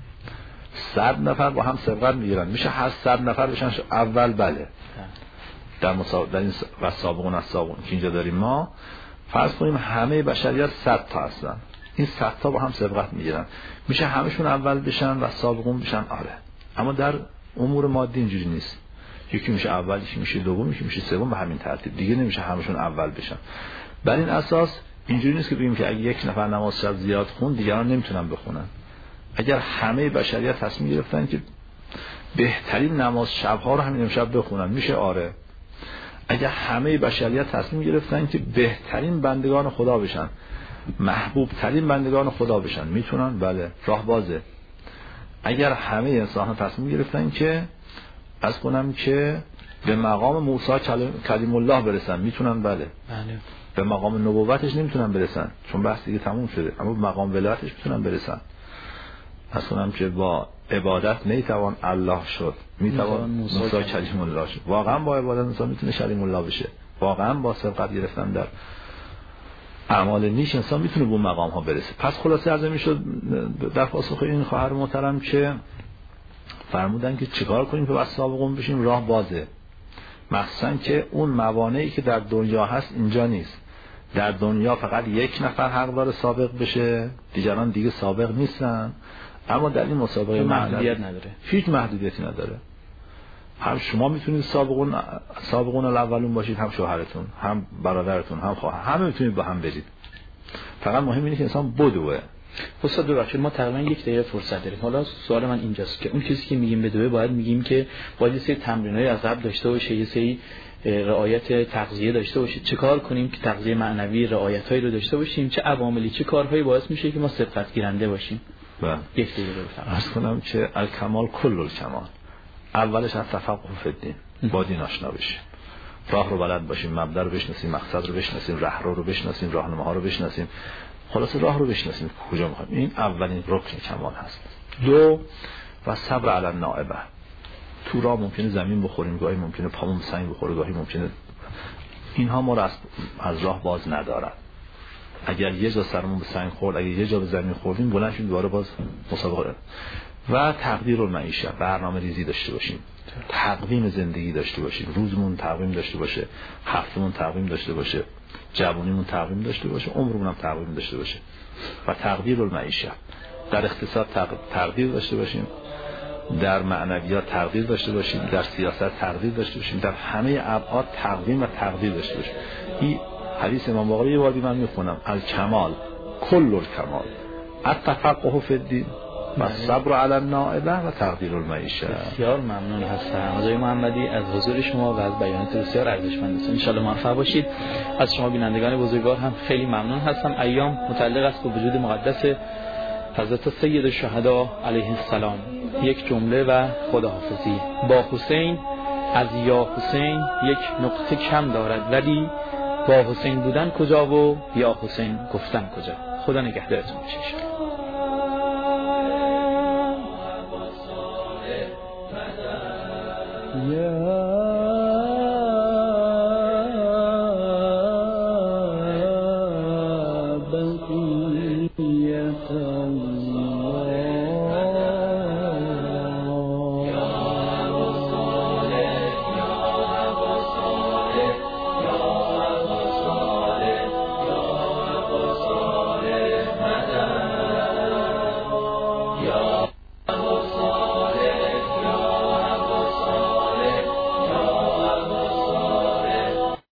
صد نفر با هم سبقت میگیرن، میشه هر صد نفر بشن اول. بله در مسابقه در این و سابقون از سابقون که اینجا داریم ما، فرض کنیم همه بشریت صد تا هستن، این صد تا با هم سبقت میگیرن، میشه همشون اول بشن و سابقون بشن. آره، اما در امور مادی اینجوری نیست، یکی میشه اول، یکی میشه دوم، یکی میشه سوم، به همین ترتیب دیگه نمیشه همشون اول بشن. بر این اساس اینجوری نیست که بگیم که اگه یک نفر نماز شب زیاد خون دیگران نمیتونن بخونن. اگر همه بشریت تصمیم گرفتن که بهترین نماز شب‌ها رو همین امشب بخونن، میشه؟ آره. اگر همه بشریت تصمیم گرفتن که بهترین بندگان خدا بشن، محبوب ترین بندگان خدا بشن، میتونن؟ بله، راه بازه. اگر همه انسان‌ها تصمیم گرفتن که از کنم که به مقام موسی کلیم الله برسن، میتونن؟ بله. بله. به مقام نبوتش نمیتونن برسن چون بحث دیگه تموم شده، اما به مقام ولایتش میتونن برسن. از کنم که با عبادت نیتوان الله شد، میتوان موسی کلیم الله شد. واقعا با عبادت انسان میتونه کلیم الله بشه، واقعا با سبقت گرفتن در اعمال نیک انسان میتونه به اون مقام ها برسه. پس خلاصه عرض میشد در پاسخ این خواهر محترم که فرمودن که چیکار کنیم که بس سابقون بشیم، راه بازه. مخصوصا که اون موانعی که در دنیا هست اینجا نیست. در دنیا فقط یک نفر حق داره سابق بشه، دیگران دیگه سابق نیستن. اما در این مسابقه محدودیت نداره، هیچ محدودیتی نداره. هم شما میتونید سابقون سابقون الاولون باشید، هم شوهرتون، هم برادرتون، هم خواهر، همه میتونید با هم برید. فقط مهم اینه که انسان بدوه. استاد ببخشید ما تقریبا یک دقیقه فرصت داریم. حالا سوال من اینجاست که اون چیزی که میگیم بدوه باید میگیم که باید یه سری تمرینای از قبل داشته باشه، یه سری رعایت تغذیه داشته باشه. چه کار کنیم که تغذیه معنوی رعایتایی رو داشته باشیم؟ چه عواملی، چه کارهایی باعث میشه که ما سبقت گیرنده باشیم؟ بله. یک دقیقه بفرمایید. عرض کنم که الکمال کل الکمال. اولش از تفقه فی الدین، با دین آشنا بشیم، راه رو بلد باشیم، مبدا رو بشناسیم، مقصد رو بشناسیم، رهرو رو بشناسیم، راهنماها رو بشناسیم، خلاص راه رو بشناسیم کجا میخوایم. این اولین رکن کمال هست. دو و صبر علی النائبه. تو راه ممکنه زمین بخوریم، گاهی ممکنه پامون سنگ بخوره، گاهی ممکنه اینها ما رو از, از راه باز ندارن. اگر یه جا سرمون به سنگ خورد، اگر یه جا به زمین خوردیم، بلند شیم دوباره باز مسابقه. و تقدیر المعیشه، برنامه ریزی داشته باشیم، تقویم زندگی داشته باشیم، روزمون تقویم داشته باشه، هفتمون تقویم داشته باشه، جوونیمون تقویم داشته باشه، عمرمون هم تقویم داشته باشه. و تقدیر المعیشه، در اقتصاد تقدیر داشته باشیم، در معنویات تقدیر داشته باشیم، در سیاست تقدیر داشته باشیم، در همه ابعاد تقویم و تقدیر داشته باشیم. این حدیث امام باقری یه باری من میخونم: الکمال کل الکمال التفقه فی الدین و صبر علی النائبه و تقدیر المعیشه. بسیار ممنون هستم آقای محمدی از حضور شما و از بیانات بسیار ارزشمند. ان شاء الله موفق باشید. از شما بینندگان بزرگوار هم خیلی ممنون هستم. ایام متعلق است به وجود مقدس حضرت سید الشهدا علیه السلام. یک جمله و خداحافظی. با حسین از یا حسین یک نقطه کم دارد، ولی با حسین بودن کجا و یا حسین گفتن کجا. خدا نگهدارتون باشه. Yeah.